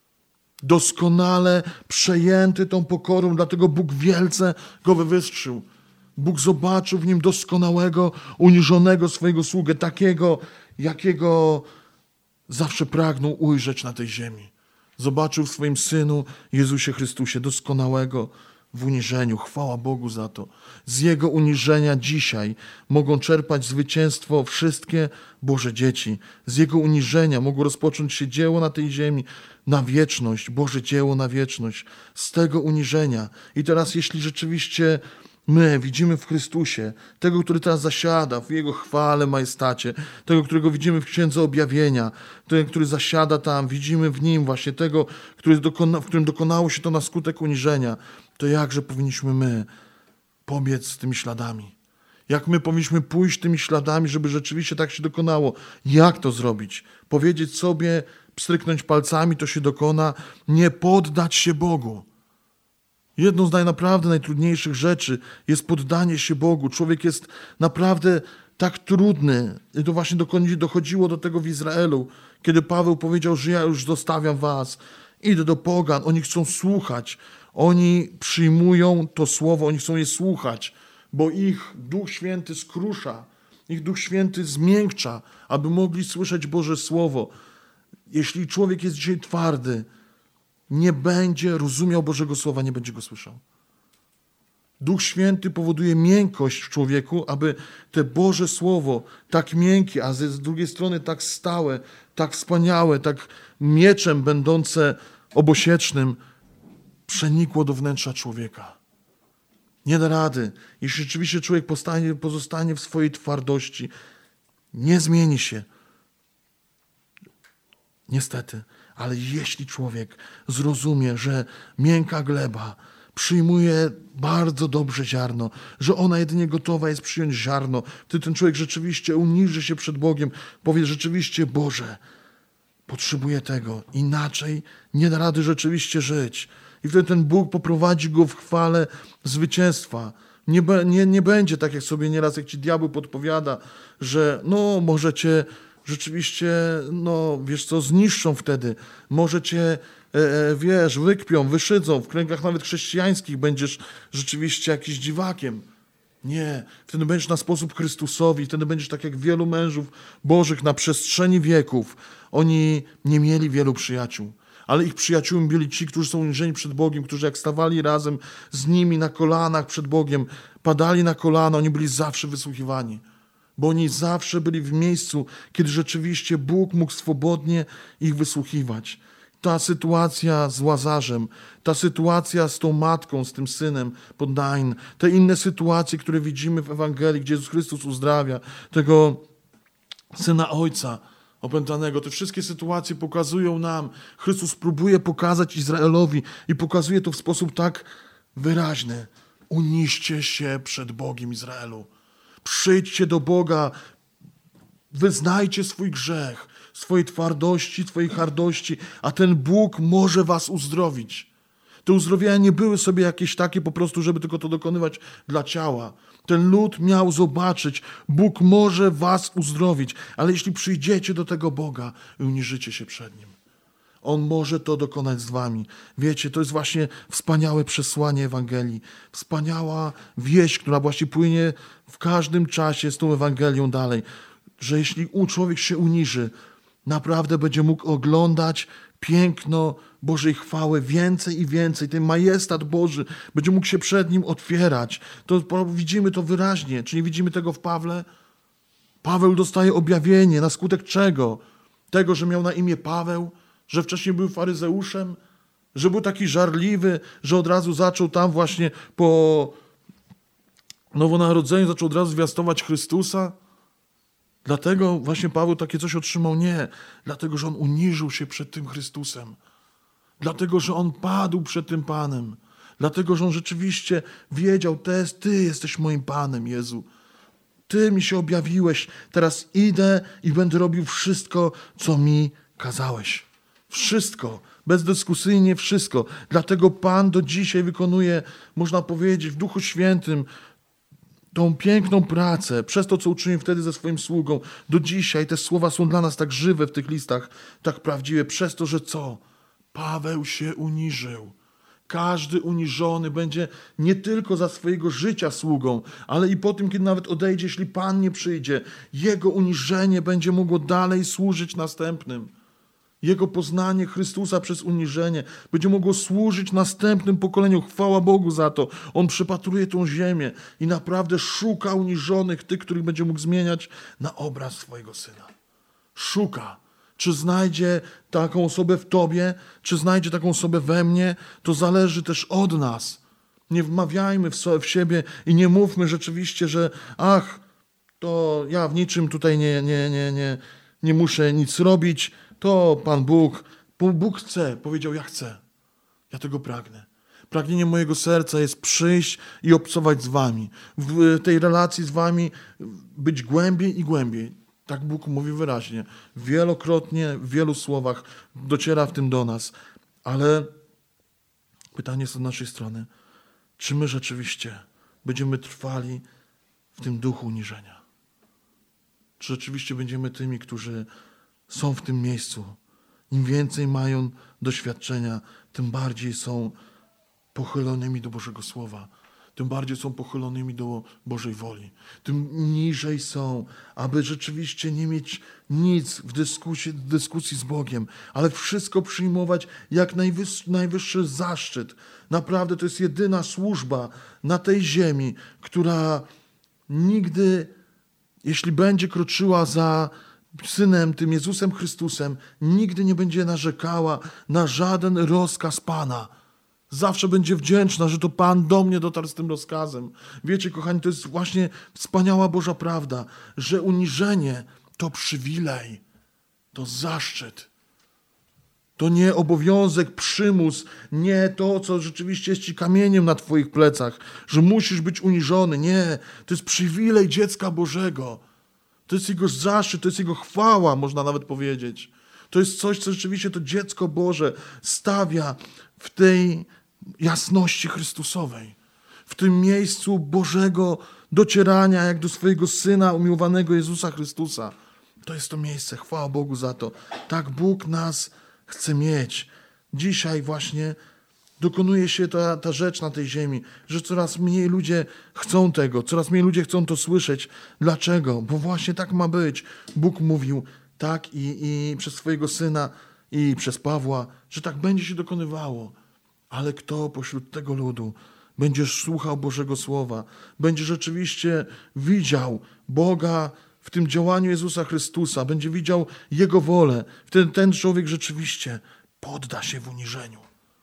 Doskonale przejęty tą pokorą, dlatego Bóg wielce go wywyższył. Bóg zobaczył w nim doskonałego, uniżonego swojego sługę, takiego, jakiego zawsze pragnął ujrzeć na tej ziemi. Zobaczył w swoim Synu Jezusie Chrystusie doskonałego w uniżeniu. Chwała Bogu za to. Z Jego uniżenia dzisiaj mogą czerpać zwycięstwo wszystkie Boże dzieci. Z Jego uniżenia mogło rozpocząć się dzieło na tej ziemi na wieczność, Boże dzieło na wieczność. Z tego uniżenia. I teraz jeśli rzeczywiście my widzimy w Chrystusie tego, który teraz zasiada w Jego chwale, majestacie, tego, którego widzimy w Księdze Objawienia, tego, który zasiada tam, widzimy w Nim właśnie tego, który dokona, w którym dokonało się to na skutek uniżenia, to jakże powinniśmy my pobiec tymi śladami? Jak my powinniśmy pójść tymi śladami, żeby rzeczywiście tak się dokonało? Jak to zrobić? Powiedzieć sobie, pstryknąć palcami, to się dokona, nie poddać się Bogu. Jedną z naj, naprawdę najtrudniejszych rzeczy jest poddanie się Bogu. Człowiek jest naprawdę tak trudny. I to właśnie dochodziło do tego w Izraelu, kiedy Paweł powiedział, że ja już zostawiam was. Idę do pogan. Oni chcą słuchać. Oni przyjmują to słowo, oni chcą je słuchać, bo ich Duch Święty skrusza, ich Duch Święty zmiękcza, aby mogli słyszeć Boże Słowo. Jeśli człowiek jest dzisiaj twardy, nie będzie rozumiał Bożego Słowa, nie będzie go słyszał. Duch Święty powoduje miękkość w człowieku, aby te Boże Słowo, tak miękkie, a z drugiej strony tak stałe, tak wspaniałe, tak mieczem będące obosiecznym, przenikło do wnętrza człowieka. Nie da rady. Jeśli rzeczywiście człowiek postanie, pozostanie w swojej twardości, nie zmieni się. Niestety. Ale jeśli człowiek zrozumie, że miękka gleba przyjmuje bardzo dobrze ziarno, że ona jedynie gotowa jest przyjąć ziarno, wtedy ten człowiek rzeczywiście uniży się przed Bogiem, powie rzeczywiście, Boże, potrzebuję tego, inaczej nie da rady rzeczywiście żyć. I wtedy ten Bóg poprowadzi go w chwale zwycięstwa. Nie, nie, nie będzie tak, jak sobie nieraz, jak ci diabeł podpowiada, że no może cię rzeczywiście, no wiesz co, zniszczą wtedy. Może cię, e, wiesz, wykpią, wyszydzą. W kręgach nawet chrześcijańskich będziesz rzeczywiście jakiś dziwakiem. Nie. Wtedy będziesz na sposób Chrystusowi. Wtedy będziesz tak jak wielu mężów Bożych na przestrzeni wieków. Oni nie mieli wielu przyjaciół. Ale ich przyjaciółmi byli ci, którzy są uniżeni przed Bogiem, którzy jak stawali razem z nimi na kolanach przed Bogiem, padali na kolana, oni byli zawsze wysłuchiwani. Bo oni zawsze byli w miejscu, kiedy rzeczywiście Bóg mógł swobodnie ich wysłuchiwać. Ta sytuacja z Łazarzem, ta sytuacja z tą matką, z tym synem pod Nain, te inne sytuacje, które widzimy w Ewangelii, gdzie Jezus Chrystus uzdrawia tego syna ojca opętanego. Te wszystkie sytuacje pokazują nam, Chrystus próbuje pokazać Izraelowi i pokazuje to w sposób tak wyraźny. Uniżcie się przed Bogiem Izraelu. Przyjdźcie do Boga, wyznajcie swój grzech, swojej twardości, swojej hardości, a ten Bóg może was uzdrowić. Te uzdrowienia nie były sobie jakieś takie po prostu, żeby tylko to dokonywać dla ciała. Ten lud miał zobaczyć, Bóg może was uzdrowić, ale jeśli przyjdziecie do tego Boga i uniżycie się przed Nim, On może to dokonać z wami. Wiecie, to jest właśnie wspaniałe przesłanie Ewangelii. Wspaniała wieść, która właśnie płynie w każdym czasie z tą Ewangelią dalej. Że jeśli człowiek się uniży, naprawdę będzie mógł oglądać piękno Bożej chwały więcej i więcej. Ten majestat Boży będzie mógł się przed Nim otwierać. To widzimy to wyraźnie. Czy nie widzimy tego w Pawle? Paweł dostaje objawienie. Na skutek czego? Tego, że miał na imię Paweł, że wcześniej był faryzeuszem, że był taki żarliwy, że od razu zaczął tam właśnie po nowonarodzeniu, zaczął od razu zwiastować Chrystusa. Dlatego właśnie Paweł takie coś otrzymał? Nie. Dlatego, że on uniżył się przed tym Chrystusem. Dlatego, że on padł przed tym Panem. Dlatego, że on rzeczywiście wiedział, Ty jesteś moim Panem, Jezu. Ty mi się objawiłeś. Teraz idę i będę robił wszystko, co mi kazałeś. Wszystko. Bezdyskusyjnie wszystko. Dlatego Pan do dzisiaj wykonuje, można powiedzieć, w Duchu Świętym tą piękną pracę, przez to, co uczynił wtedy ze swoim sługą. Do dzisiaj te słowa są dla nas tak żywe w tych listach, tak prawdziwe, przez to, że co? Paweł się uniżył. Każdy uniżony będzie nie tylko za swojego życia sługą, ale i po tym, kiedy nawet odejdzie, jeśli Pan nie przyjdzie, jego uniżenie będzie mogło dalej służyć następnym. Jego poznanie Chrystusa przez uniżenie będzie mogło służyć następnym pokoleniom. Chwała Bogu za to. On przepatruje tą ziemię i naprawdę szuka uniżonych, tych, których będzie mógł zmieniać na obraz swojego Syna. Szuka. Czy znajdzie taką osobę w tobie, czy znajdzie taką osobę we mnie, to zależy też od nas. Nie wmawiajmy w, so, w siebie i nie mówmy rzeczywiście, że ach, to ja w niczym tutaj nie, nie, nie, nie, nie muszę nic robić, to Pan Bóg, Bóg chce, powiedział, ja chcę, ja tego pragnę. Pragnieniem mojego serca jest przyjść i obcować z wami, w tej relacji z wami być głębiej i głębiej. Tak Bóg mówi wyraźnie. Wielokrotnie, w wielu słowach dociera w tym do nas. Ale pytanie jest od naszej strony. Czy my rzeczywiście będziemy trwali w tym duchu uniżenia? Czy rzeczywiście będziemy tymi, którzy są w tym miejscu? Im więcej mają doświadczenia, tym bardziej są pochylonymi do Bożego Słowa. Tym bardziej są pochylonymi do Bożej woli. Tym niżej są, aby rzeczywiście nie mieć nic w dyskusji, w dyskusji z Bogiem, ale wszystko przyjmować jak najwyższy, najwyższy zaszczyt. Naprawdę to jest jedyna służba na tej ziemi, która nigdy, jeśli będzie kroczyła za Synem, tym Jezusem Chrystusem, nigdy nie będzie narzekała na żaden rozkaz Pana. Zawsze będzie wdzięczna, że to Pan do mnie dotarł z tym rozkazem. Wiecie, kochani, to jest właśnie wspaniała Boża prawda, że uniżenie to przywilej, to zaszczyt. To nie obowiązek, przymus, nie to, co rzeczywiście jest ci kamieniem na twoich plecach, że musisz być uniżony. Nie, to jest przywilej dziecka Bożego. To jest Jego zaszczyt, to jest Jego chwała, można nawet powiedzieć. To jest coś, co rzeczywiście to dziecko Boże stawia w tej jasności Chrystusowej, w tym miejscu Bożego docierania jak do swojego Syna umiłowanego Jezusa Chrystusa. To jest to miejsce, chwała Bogu za to. Tak Bóg nas chce mieć. Dzisiaj właśnie dokonuje się ta, ta rzecz na tej ziemi, że coraz mniej ludzie chcą tego, coraz mniej ludzie chcą to słyszeć. Dlaczego? Bo właśnie tak ma być. Bóg mówił tak i, i przez swojego Syna i przez Pawła, że tak będzie się dokonywało. Ale kto pośród tego ludu będzie słuchał Bożego Słowa, będzie rzeczywiście widział Boga w tym działaniu Jezusa Chrystusa, będzie widział Jego wolę, wtedy ten człowiek rzeczywiście podda się w uniżeniu.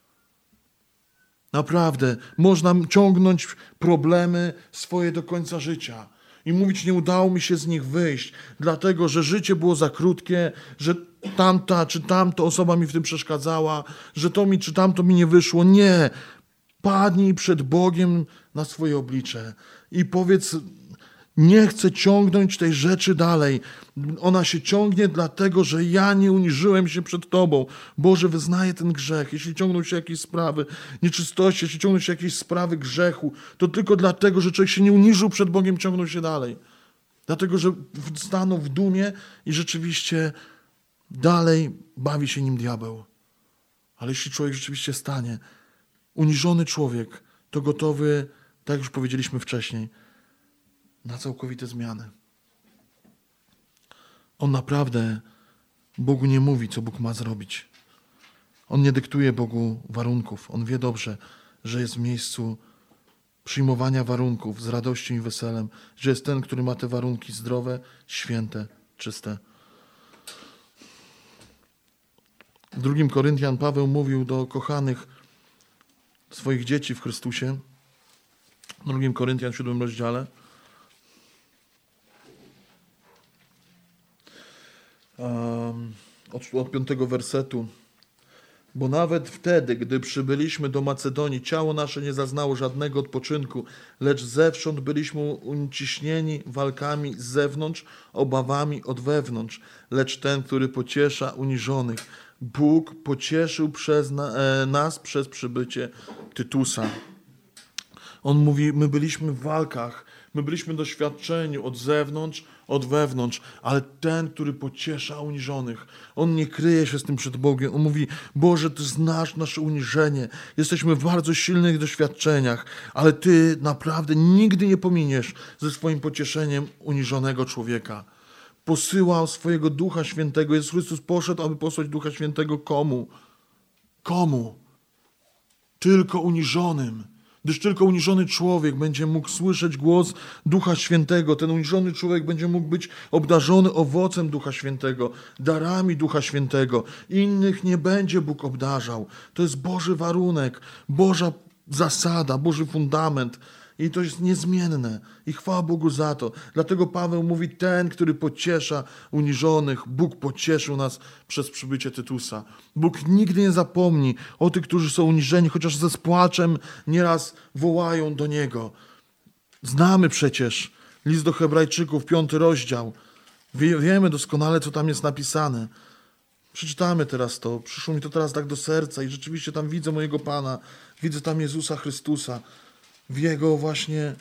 Naprawdę, można ciągnąć problemy swoje do końca życia i mówić, nie udało mi się z nich wyjść, dlatego, że życie było za krótkie, że tamta czy tamta osoba mi w tym przeszkadzała, że to mi czy tamto mi nie wyszło. Nie, padnij przed Bogiem na swoje oblicze i powiedz, nie chcę ciągnąć tej rzeczy dalej. Ona się ciągnie dlatego, że ja nie uniżyłem się przed Tobą. Boże, wyznaję ten grzech. Jeśli ciągną się jakieś sprawy nieczystości, jeśli ciągną się jakieś sprawy grzechu, to tylko dlatego, że człowiek się nie uniżył przed Bogiem, ciągną się dalej. Dlatego, że stanął w dumie i rzeczywiście dalej bawi się nim diabeł. Ale jeśli człowiek rzeczywiście stanie, uniżony człowiek, to gotowy, tak jak już powiedzieliśmy wcześniej, na całkowite zmiany. On naprawdę Bogu nie mówi, co Bóg ma zrobić. On nie dyktuje Bogu warunków. On wie dobrze, że jest w miejscu przyjmowania warunków z radością i weselem, że jest ten, który ma te warunki zdrowe, święte, czyste. W drugim Koryntian Paweł mówił do kochanych swoich dzieci w Chrystusie. W drugim Koryntian w siódmym rozdziale. Um, od, od piątego wersetu. Bo nawet wtedy, gdy przybyliśmy do Macedonii, ciało nasze nie zaznało żadnego odpoczynku, lecz zewsząd byliśmy uciśnieni walkami z zewnątrz, obawami od wewnątrz. Lecz ten, który pociesza uniżonych, Bóg pocieszył przez na, e, nas przez przybycie Tytusa. On mówi, my byliśmy w walkach, my byliśmy doświadczeni od zewnątrz, od wewnątrz, ale ten, który pociesza uniżonych, on nie kryje się z tym przed Bogiem. On mówi, Boże, Ty znasz nasze uniżenie, jesteśmy w bardzo silnych doświadczeniach, ale Ty naprawdę nigdy nie pominiesz ze swoim pocieszeniem uniżonego człowieka. Posyłał swojego Ducha Świętego. Jezus Chrystus poszedł, aby posłać Ducha Świętego komu? Komu? Tylko uniżonym. Gdyż tylko uniżony człowiek będzie mógł słyszeć głos Ducha Świętego. Ten uniżony człowiek będzie mógł być obdarzony owocem Ducha Świętego, darami Ducha Świętego. Innych nie będzie Bóg obdarzał. To jest Boży warunek, Boża zasada, Boży fundament. I to jest niezmienne. I chwała Bogu za to. Dlatego Paweł mówi, ten, który pociesza uniżonych, Bóg pocieszył nas przez przybycie Tytusa. Bóg nigdy nie zapomni o tych, którzy są uniżeni, chociaż ze płaczem nieraz wołają do Niego. Znamy przecież list do Hebrajczyków, piąty rozdział. Wie, wiemy doskonale, co tam jest napisane. Przeczytamy teraz to. Przyszło mi to teraz tak do serca i rzeczywiście tam widzę mojego Pana. Widzę tam Jezusa Chrystusa. W Jego właśnie,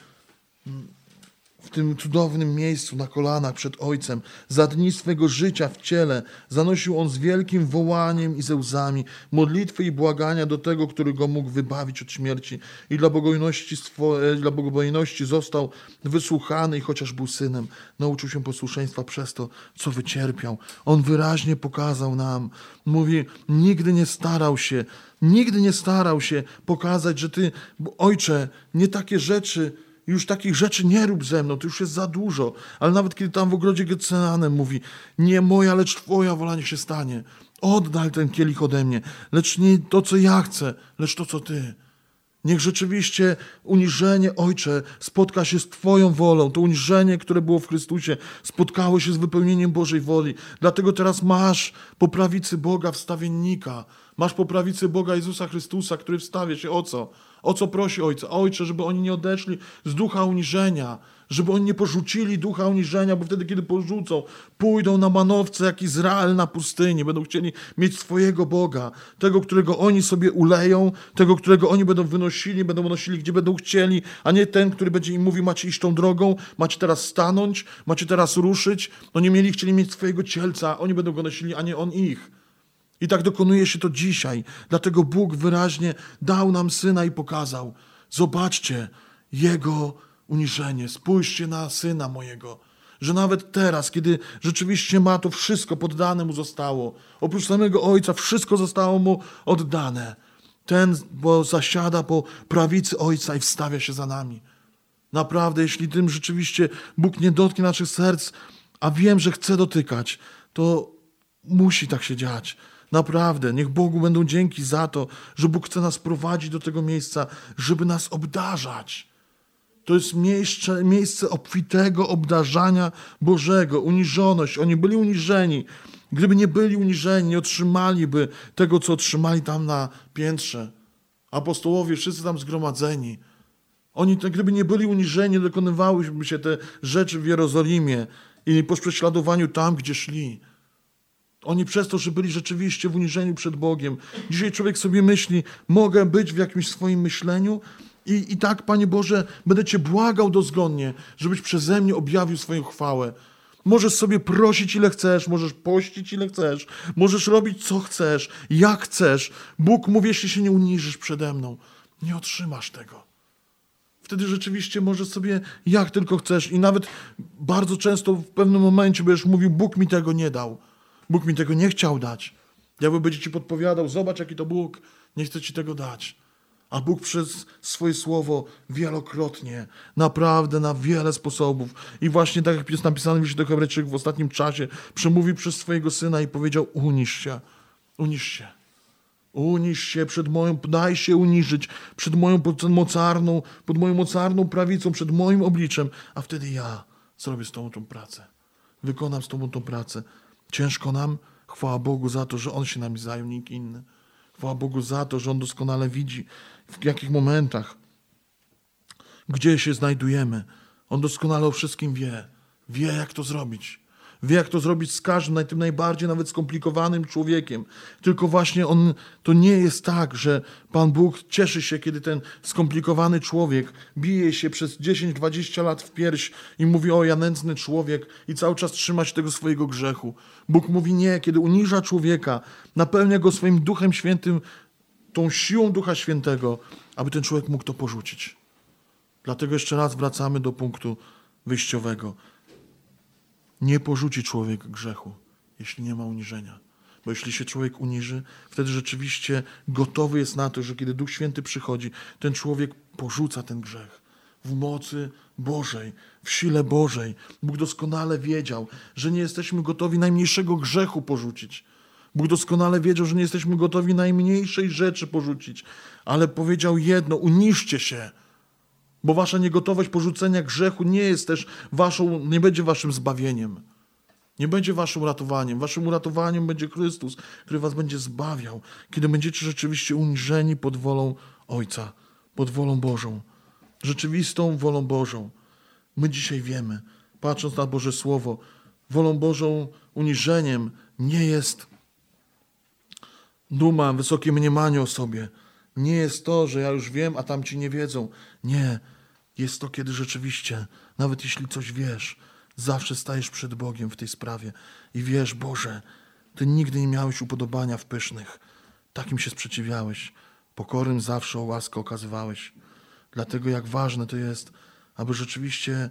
w tym cudownym miejscu na kolanach przed Ojcem, za dni swego życia w ciele, zanosił On z wielkim wołaniem i ze łzami modlitwy i błagania do Tego, który Go mógł wybawić od śmierci. I dla bogobojności, dla bogobojności został wysłuchany i chociaż był synem, nauczył się posłuszeństwa przez to, co wycierpiał. On wyraźnie pokazał nam, mówi, nigdy nie starał się, Nigdy nie starał się pokazać, że Ty, Ojcze, nie takie rzeczy, już takich rzeczy nie rób ze mną, to już jest za dużo. Ale nawet kiedy tam w ogrodzie Getsemanem mówi, nie moja, lecz Twoja wola niech się stanie. Oddal ten kielich ode mnie, lecz nie to, co ja chcę, lecz to, co Ty. Niech rzeczywiście uniżenie, Ojcze, spotka się z Twoją wolą. To uniżenie, które było w Chrystusie, spotkało się z wypełnieniem Bożej woli. Dlatego teraz masz po prawicy Boga wstawiennika. Masz po prawicy Boga Jezusa Chrystusa, który wstawia się o co? O co prosi Ojca? Ojcze, żeby oni nie odeszli z ducha uniżenia, żeby oni nie porzucili ducha uniżenia, bo wtedy, kiedy porzucą, pójdą na manowce jak Izrael na pustyni, będą chcieli mieć swojego Boga, tego, którego oni sobie uleją, tego, którego oni będą wynosili, będą nosili, gdzie będą chcieli, a nie ten, który będzie im mówił, macie iść tą drogą, macie teraz stanąć, macie teraz ruszyć. No nie mieli, chcieli mieć swojego cielca, oni będą go nosili, a nie on ich. I tak dokonuje się to dzisiaj. Dlatego Bóg wyraźnie dał nam Syna i pokazał. Zobaczcie Jego uniżenie. Spójrzcie na Syna mojego. Że nawet teraz, kiedy rzeczywiście ma to wszystko, poddane Mu zostało. Oprócz samego Ojca wszystko zostało Mu oddane. Ten, bo zasiada po prawicy Ojca i wstawia się za nami. Naprawdę, jeśli tym rzeczywiście Bóg nie dotknie naszych serc, a wiem, że chce dotykać, to musi tak się dziać. Naprawdę, niech Bogu będą dzięki za to, że Bóg chce nas prowadzić do tego miejsca, żeby nas obdarzać. To jest miejsce, miejsce obfitego obdarzania Bożego, uniżoność. Oni byli uniżeni. Gdyby nie byli uniżeni, nie otrzymaliby tego, co otrzymali tam na piętrze. Apostołowie, wszyscy tam zgromadzeni. Oni, gdyby nie byli uniżeni, dokonywałyby się te rzeczy w Jerozolimie i po prześladowaniu tam, gdzie szli. Oni przez to, że byli rzeczywiście w uniżeniu przed Bogiem. Dzisiaj człowiek sobie myśli, mogę być w jakimś swoim myśleniu i, i tak, Panie Boże, będę Cię błagał dozgonnie, żebyś przeze mnie objawił swoją chwałę. Możesz sobie prosić ile chcesz, możesz pościć ile chcesz, możesz robić co chcesz, jak chcesz. Bóg mówi, jeśli się nie uniżysz przede mną, nie otrzymasz tego. Wtedy rzeczywiście możesz sobie jak tylko chcesz i nawet bardzo często w pewnym momencie będziesz mówił, Bóg mi tego nie dał. Bóg mi tego nie chciał dać. Jakby będzie ci podpowiadał, zobacz jaki to Bóg, nie chce ci tego dać. A Bóg przez swoje słowo wielokrotnie, naprawdę na wiele sposobów. I właśnie tak jak jest napisane w liście do Hebrajczyków w ostatnim czasie, przemówił przez swojego Syna i powiedział, uniż się. Uniż się. Uniż się przed moją, daj się uniżyć przed moją mocarną, pod moją mocarną prawicą, przed moim obliczem, a wtedy ja zrobię z Tobą tą pracę. Wykonam z Tobą tą pracę. Ciężko nam? Chwała Bogu za to, że On się nami zajął, nikt inny. Chwała Bogu za to, że On doskonale widzi, w jakich momentach, gdzie się znajdujemy. On doskonale o wszystkim wie. Wie, jak to zrobić. Wie, jak to zrobić z każdym, tym najbardziej nawet skomplikowanym człowiekiem. Tylko właśnie on, to nie jest tak, że Pan Bóg cieszy się, kiedy ten skomplikowany człowiek bije się przez dziesięć dwadzieścia lat w pierś i mówi: o, ja nędzny człowiek, i cały czas trzyma się tego swojego grzechu. Bóg mówi nie, kiedy uniża człowieka, napełnia go swoim Duchem Świętym, tą siłą Ducha Świętego, aby ten człowiek mógł to porzucić. Dlatego jeszcze raz wracamy do punktu wyjściowego. Nie porzuci człowiek grzechu, jeśli nie ma uniżenia. Bo jeśli się człowiek uniży, wtedy rzeczywiście gotowy jest na to, że kiedy Duch Święty przychodzi, ten człowiek porzuca ten grzech. W mocy Bożej, w sile Bożej. Bóg doskonale wiedział, że nie jesteśmy gotowi najmniejszego grzechu porzucić. Bóg doskonale wiedział, że nie jesteśmy gotowi najmniejszej rzeczy porzucić. Ale powiedział jedno: uniżcie się. Bo wasza niegotowość porzucenia grzechu nie jest też waszą, nie będzie waszym zbawieniem. Nie będzie waszym ratowaniem. Waszym uratowaniem będzie Chrystus, który was będzie zbawiał, kiedy będziecie rzeczywiście uniżeni pod wolą Ojca, pod wolą Bożą. Rzeczywistą wolą Bożą. My dzisiaj wiemy, patrząc na Boże Słowo, wolą Bożą uniżeniem nie jest duma, wysokie mniemanie o sobie. Nie jest to, że ja już wiem, a tamci nie wiedzą. Nie. Jest to, kiedy rzeczywiście, nawet jeśli coś wiesz, zawsze stajesz przed Bogiem w tej sprawie i wiesz: Boże, Ty nigdy nie miałeś upodobania w pysznych. Takim się sprzeciwiałeś. Pokornym zawsze o łaskę okazywałeś. Dlatego jak ważne to jest, aby rzeczywiście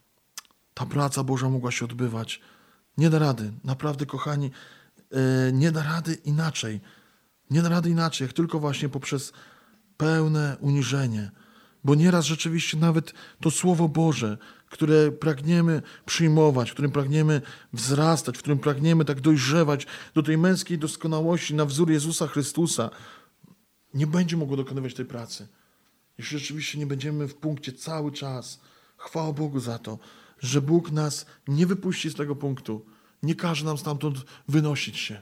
ta praca Boża mogła się odbywać. Nie da rady. Naprawdę, kochani, nie da rady inaczej. Nie da rady inaczej, jak tylko właśnie poprzez pełne uniżenie. Bo nieraz rzeczywiście nawet to Słowo Boże, które pragniemy przyjmować, w którym pragniemy wzrastać, w którym pragniemy tak dojrzewać do tej męskiej doskonałości na wzór Jezusa Chrystusa, nie będzie mogło dokonywać tej pracy. Jeśli rzeczywiście nie będziemy w punkcie cały czas. Chwała Bogu za to, że Bóg nas nie wypuści z tego punktu. Nie każe nam stamtąd wynosić się.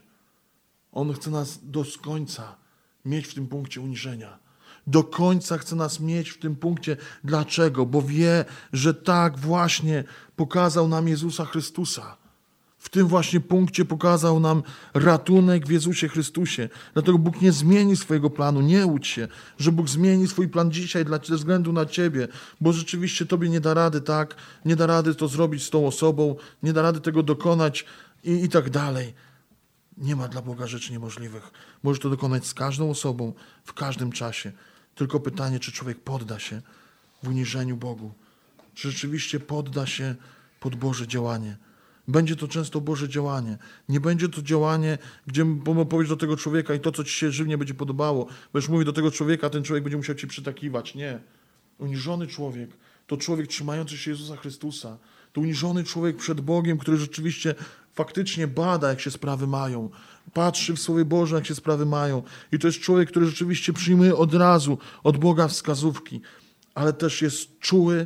On chce nas do końca mieć w tym punkcie uniżenia. Do końca chce nas mieć w tym punkcie. Dlaczego? Bo wie, że tak właśnie pokazał nam Jezusa Chrystusa. W tym właśnie punkcie pokazał nam ratunek w Jezusie Chrystusie. Dlatego Bóg nie zmieni swojego planu. Nie łudź się, że Bóg zmieni swój plan dzisiaj dla, ze względu na ciebie, bo rzeczywiście tobie nie da rady, tak? Nie da rady to zrobić z tą osobą, nie da rady tego dokonać i, i tak dalej. Nie ma dla Boga rzeczy niemożliwych. Możesz to dokonać z każdą osobą, w każdym czasie. Tylko pytanie, czy człowiek podda się w uniżeniu Bogu. Czy rzeczywiście podda się pod Boże działanie. Będzie to często Boże działanie. Nie będzie to działanie, gdzie powiesz do tego człowieka i to, co ci się żywnie będzie podobało. Będziesz mówił do tego człowieka, a ten człowiek będzie musiał ci przytakiwać. Nie. Uniżony człowiek to człowiek trzymający się Jezusa Chrystusa. To uniżony człowiek przed Bogiem, który rzeczywiście faktycznie bada, jak się sprawy mają. Patrzy w Słowie Bożym, jak się sprawy mają. I to jest człowiek, który rzeczywiście przyjmuje od razu od Boga wskazówki, ale też jest czuły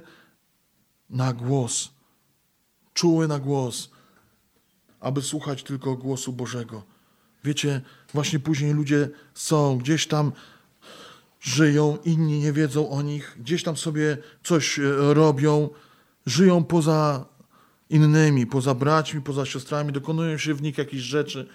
na głos. Czuły na głos, aby słuchać tylko głosu Bożego. Wiecie, właśnie później ludzie są, gdzieś tam żyją, inni nie wiedzą o nich, gdzieś tam sobie coś robią, żyją poza innymi, poza braćmi, poza siostrami, dokonują się w nich jakieś rzeczy.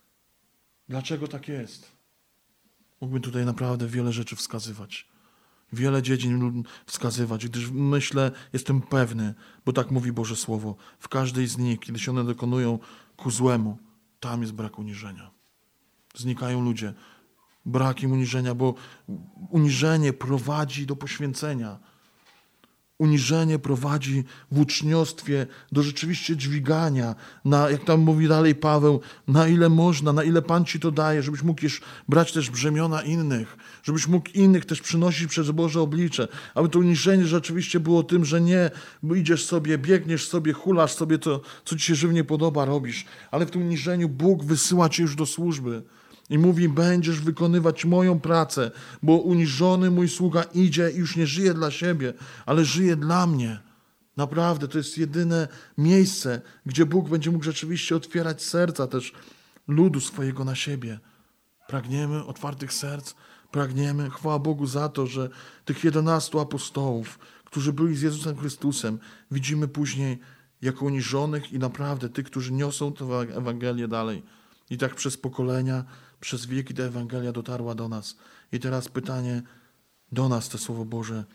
Dlaczego tak jest? Mógłbym tutaj naprawdę wiele rzeczy wskazywać. Wiele dziedzin wskazywać, gdyż myślę, jestem pewny, bo tak mówi Boże Słowo, w każdej z nich, kiedy się one dokonują ku złemu, tam jest brak uniżenia. Znikają ludzie. Brak im uniżenia, bo uniżenie prowadzi do poświęcenia. Uniżenie prowadzi w uczniostwie do rzeczywiście dźwigania, na, jak tam mówi dalej Paweł, na ile można, na ile Pan ci to daje, żebyś mógł już brać też brzemiona innych, żebyś mógł innych też przynosić przez Boże oblicze, aby to uniżenie rzeczywiście było tym, że nie bo idziesz sobie, biegniesz sobie, hulasz sobie to, co ci się żywnie podoba, robisz, ale w tym uniżeniu Bóg wysyła cię już do służby. I mówi, będziesz wykonywać moją pracę, bo uniżony mój sługa idzie i już nie żyje dla siebie, ale żyje dla mnie. Naprawdę, to jest jedyne miejsce, gdzie Bóg będzie mógł rzeczywiście otwierać serca też ludu swojego na siebie. Pragniemy otwartych serc, pragniemy, chwała Bogu za to, że tych jedenastu apostołów, którzy byli z Jezusem Chrystusem, widzimy później jako uniżonych i naprawdę tych, którzy niosą tę Ewangelię dalej. I tak przez pokolenia, przez wieki ta Ewangelia dotarła do nas. I teraz pytanie do nas, to Słowo Boże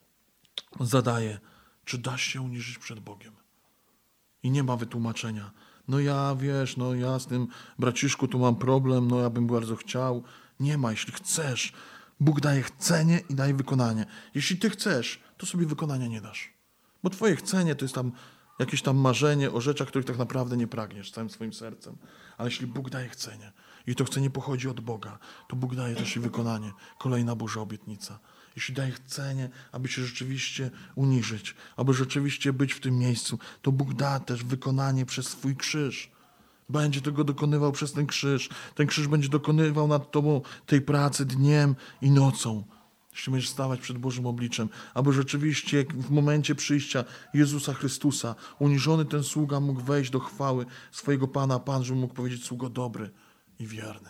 zadaje, czy dasz się uniżyć przed Bogiem? I nie ma wytłumaczenia. No ja, wiesz, no ja z tym braciszku tu mam problem, no ja bym bardzo chciał. Nie ma, jeśli chcesz. Bóg daje chcenie i daje wykonanie. Jeśli ty chcesz, to sobie wykonania nie dasz. Bo twoje chcenie to jest tam jakieś tam marzenie o rzeczach, których tak naprawdę nie pragniesz całym swoim sercem. Ale jeśli Bóg daje chcenie i to chcenie pochodzi od Boga, to Bóg daje też i wykonanie. Kolejna Boża obietnica. Jeśli daje chcenie, aby się rzeczywiście uniżyć, aby rzeczywiście być w tym miejscu, to Bóg da też wykonanie przez swój krzyż. Będzie tego dokonywał przez ten krzyż. Ten krzyż będzie dokonywał nad tobą tej pracy dniem i nocą. Jeśli będziesz stawać przed Bożym obliczem, aby rzeczywiście w momencie przyjścia Jezusa Chrystusa uniżony ten sługa mógł wejść do chwały swojego Pana, Pan, żeby mógł powiedzieć: sługo dobry i wierny.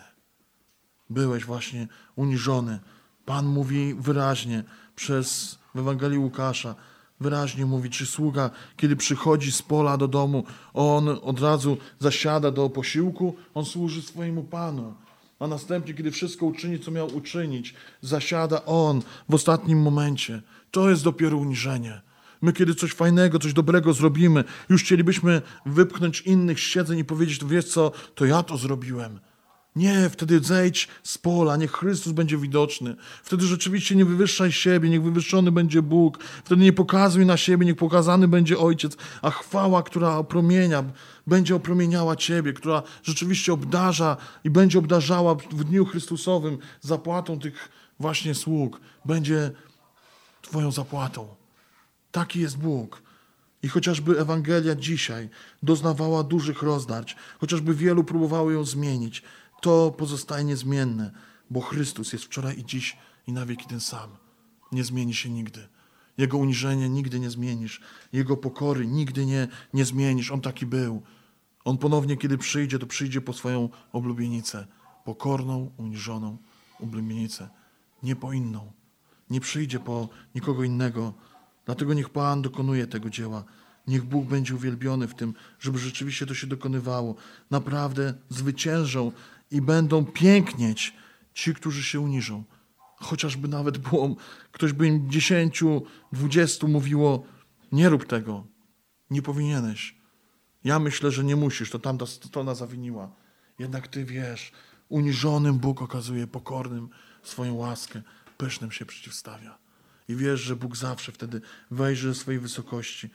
Byłeś właśnie uniżony. Pan mówi wyraźnie przez w Ewangelii Łukasza, wyraźnie mówi, czy sługa, kiedy przychodzi z pola do domu, on od razu zasiada do posiłku, on służy swojemu Panu. A następnie, kiedy wszystko uczyni, co miał uczynić, zasiada on w ostatnim momencie. To jest dopiero uniżenie. My, kiedy coś fajnego, coś dobrego zrobimy, już chcielibyśmy wypchnąć innych z siedzeń i powiedzieć: wiesz co, to ja to zrobiłem. Nie, wtedy zejdź z pola, niech Chrystus będzie widoczny. Wtedy rzeczywiście nie wywyższaj siebie, niech wywyższony będzie Bóg. Wtedy nie pokazuj na siebie, niech pokazany będzie Ojciec. A chwała, która opromienia, będzie opromieniała ciebie, która rzeczywiście obdarza i będzie obdarzała w dniu Chrystusowym zapłatą tych właśnie sług. Będzie twoją zapłatą. Taki jest Bóg. I chociażby Ewangelia dzisiaj doznawała dużych rozdarć, chociażby wielu próbowało ją zmienić, to pozostaje niezmienne, bo Chrystus jest wczoraj i dziś i na wieki ten sam. Nie zmieni się nigdy. Jego uniżenie nigdy nie zmienisz. Jego pokory nigdy nie, nie zmienisz. On taki był. On ponownie, kiedy przyjdzie, to przyjdzie po swoją oblubienicę. Pokorną, uniżoną oblubienicę. Nie po inną. Nie przyjdzie po nikogo innego. Dlatego niech Pan dokonuje tego dzieła. Niech Bóg będzie uwielbiony w tym, żeby rzeczywiście to się dokonywało. Naprawdę zwyciężą i będą pięknieć ci, którzy się uniżą. Chociażby nawet było, ktoś by im dziesięciu, dwudziestu mówiło: nie rób tego, nie powinieneś. Ja myślę, że nie musisz, to tamta strona zawiniła. Jednak ty wiesz, uniżonym Bóg okazuje pokornym swoją łaskę, pysznym się przeciwstawia. I wiesz, że Bóg zawsze wtedy wejrzy ze swojej wysokości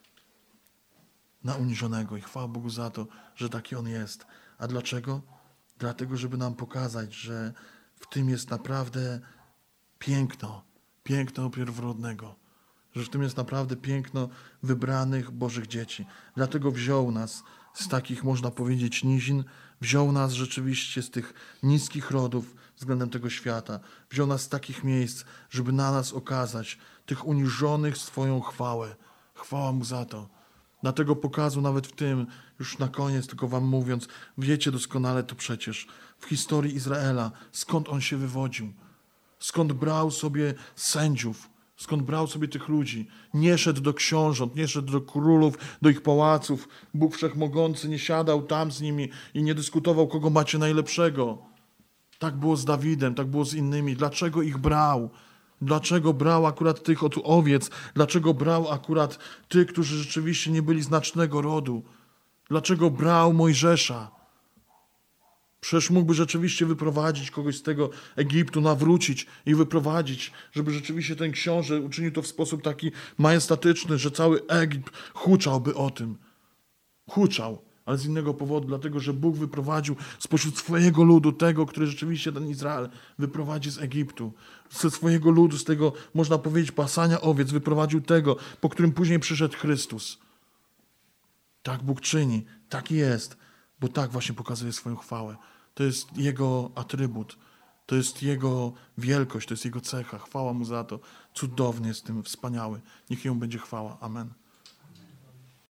na uniżonego. I chwała Bogu za to, że taki On jest. A dlaczego? Dlatego, żeby nam pokazać, że w tym jest naprawdę piękno, piękno pierworodnego. Że w tym jest naprawdę piękno wybranych Bożych dzieci. Dlatego wziął nas z takich, można powiedzieć, nizin, wziął nas rzeczywiście z tych niskich rodów względem tego świata. Wziął nas z takich miejsc, żeby na nas okazać tych uniżonych swoją chwałę. Chwała Mu za to. Dlatego pokazu nawet w tym, już na koniec tylko wam mówiąc, wiecie doskonale to przecież, w historii Izraela, skąd on się wywodził, skąd brał sobie sędziów, skąd brał sobie tych ludzi. Nie szedł do książąt, nie szedł do królów, do ich pałaców. Bóg Wszechmogący nie siadał tam z nimi i nie dyskutował, kogo macie najlepszego. Tak było z Dawidem, tak było z innymi. Dlaczego ich brał? Dlaczego brał akurat tych od owiec? Dlaczego brał akurat tych, którzy rzeczywiście nie byli znacznego rodu? Dlaczego brał Mojżesza? Przecież mógłby rzeczywiście wyprowadzić kogoś z tego Egiptu, nawrócić i wyprowadzić, żeby rzeczywiście ten książę uczynił to w sposób taki majestatyczny, że cały Egipt huczałby o tym. Huczał, ale z innego powodu, dlatego że Bóg wyprowadził spośród swojego ludu tego, który rzeczywiście ten Izrael wyprowadzi z Egiptu. Ze swojego ludu, z tego, można powiedzieć, pasania owiec, wyprowadził tego, po którym później przyszedł Chrystus. Tak Bóg czyni, tak jest, bo tak właśnie pokazuje swoją chwałę. To jest Jego atrybut. To jest Jego wielkość, to jest Jego cecha. Chwała Mu za to. Cudowny jest tym, wspaniały. Niech Ją będzie chwała. Amen.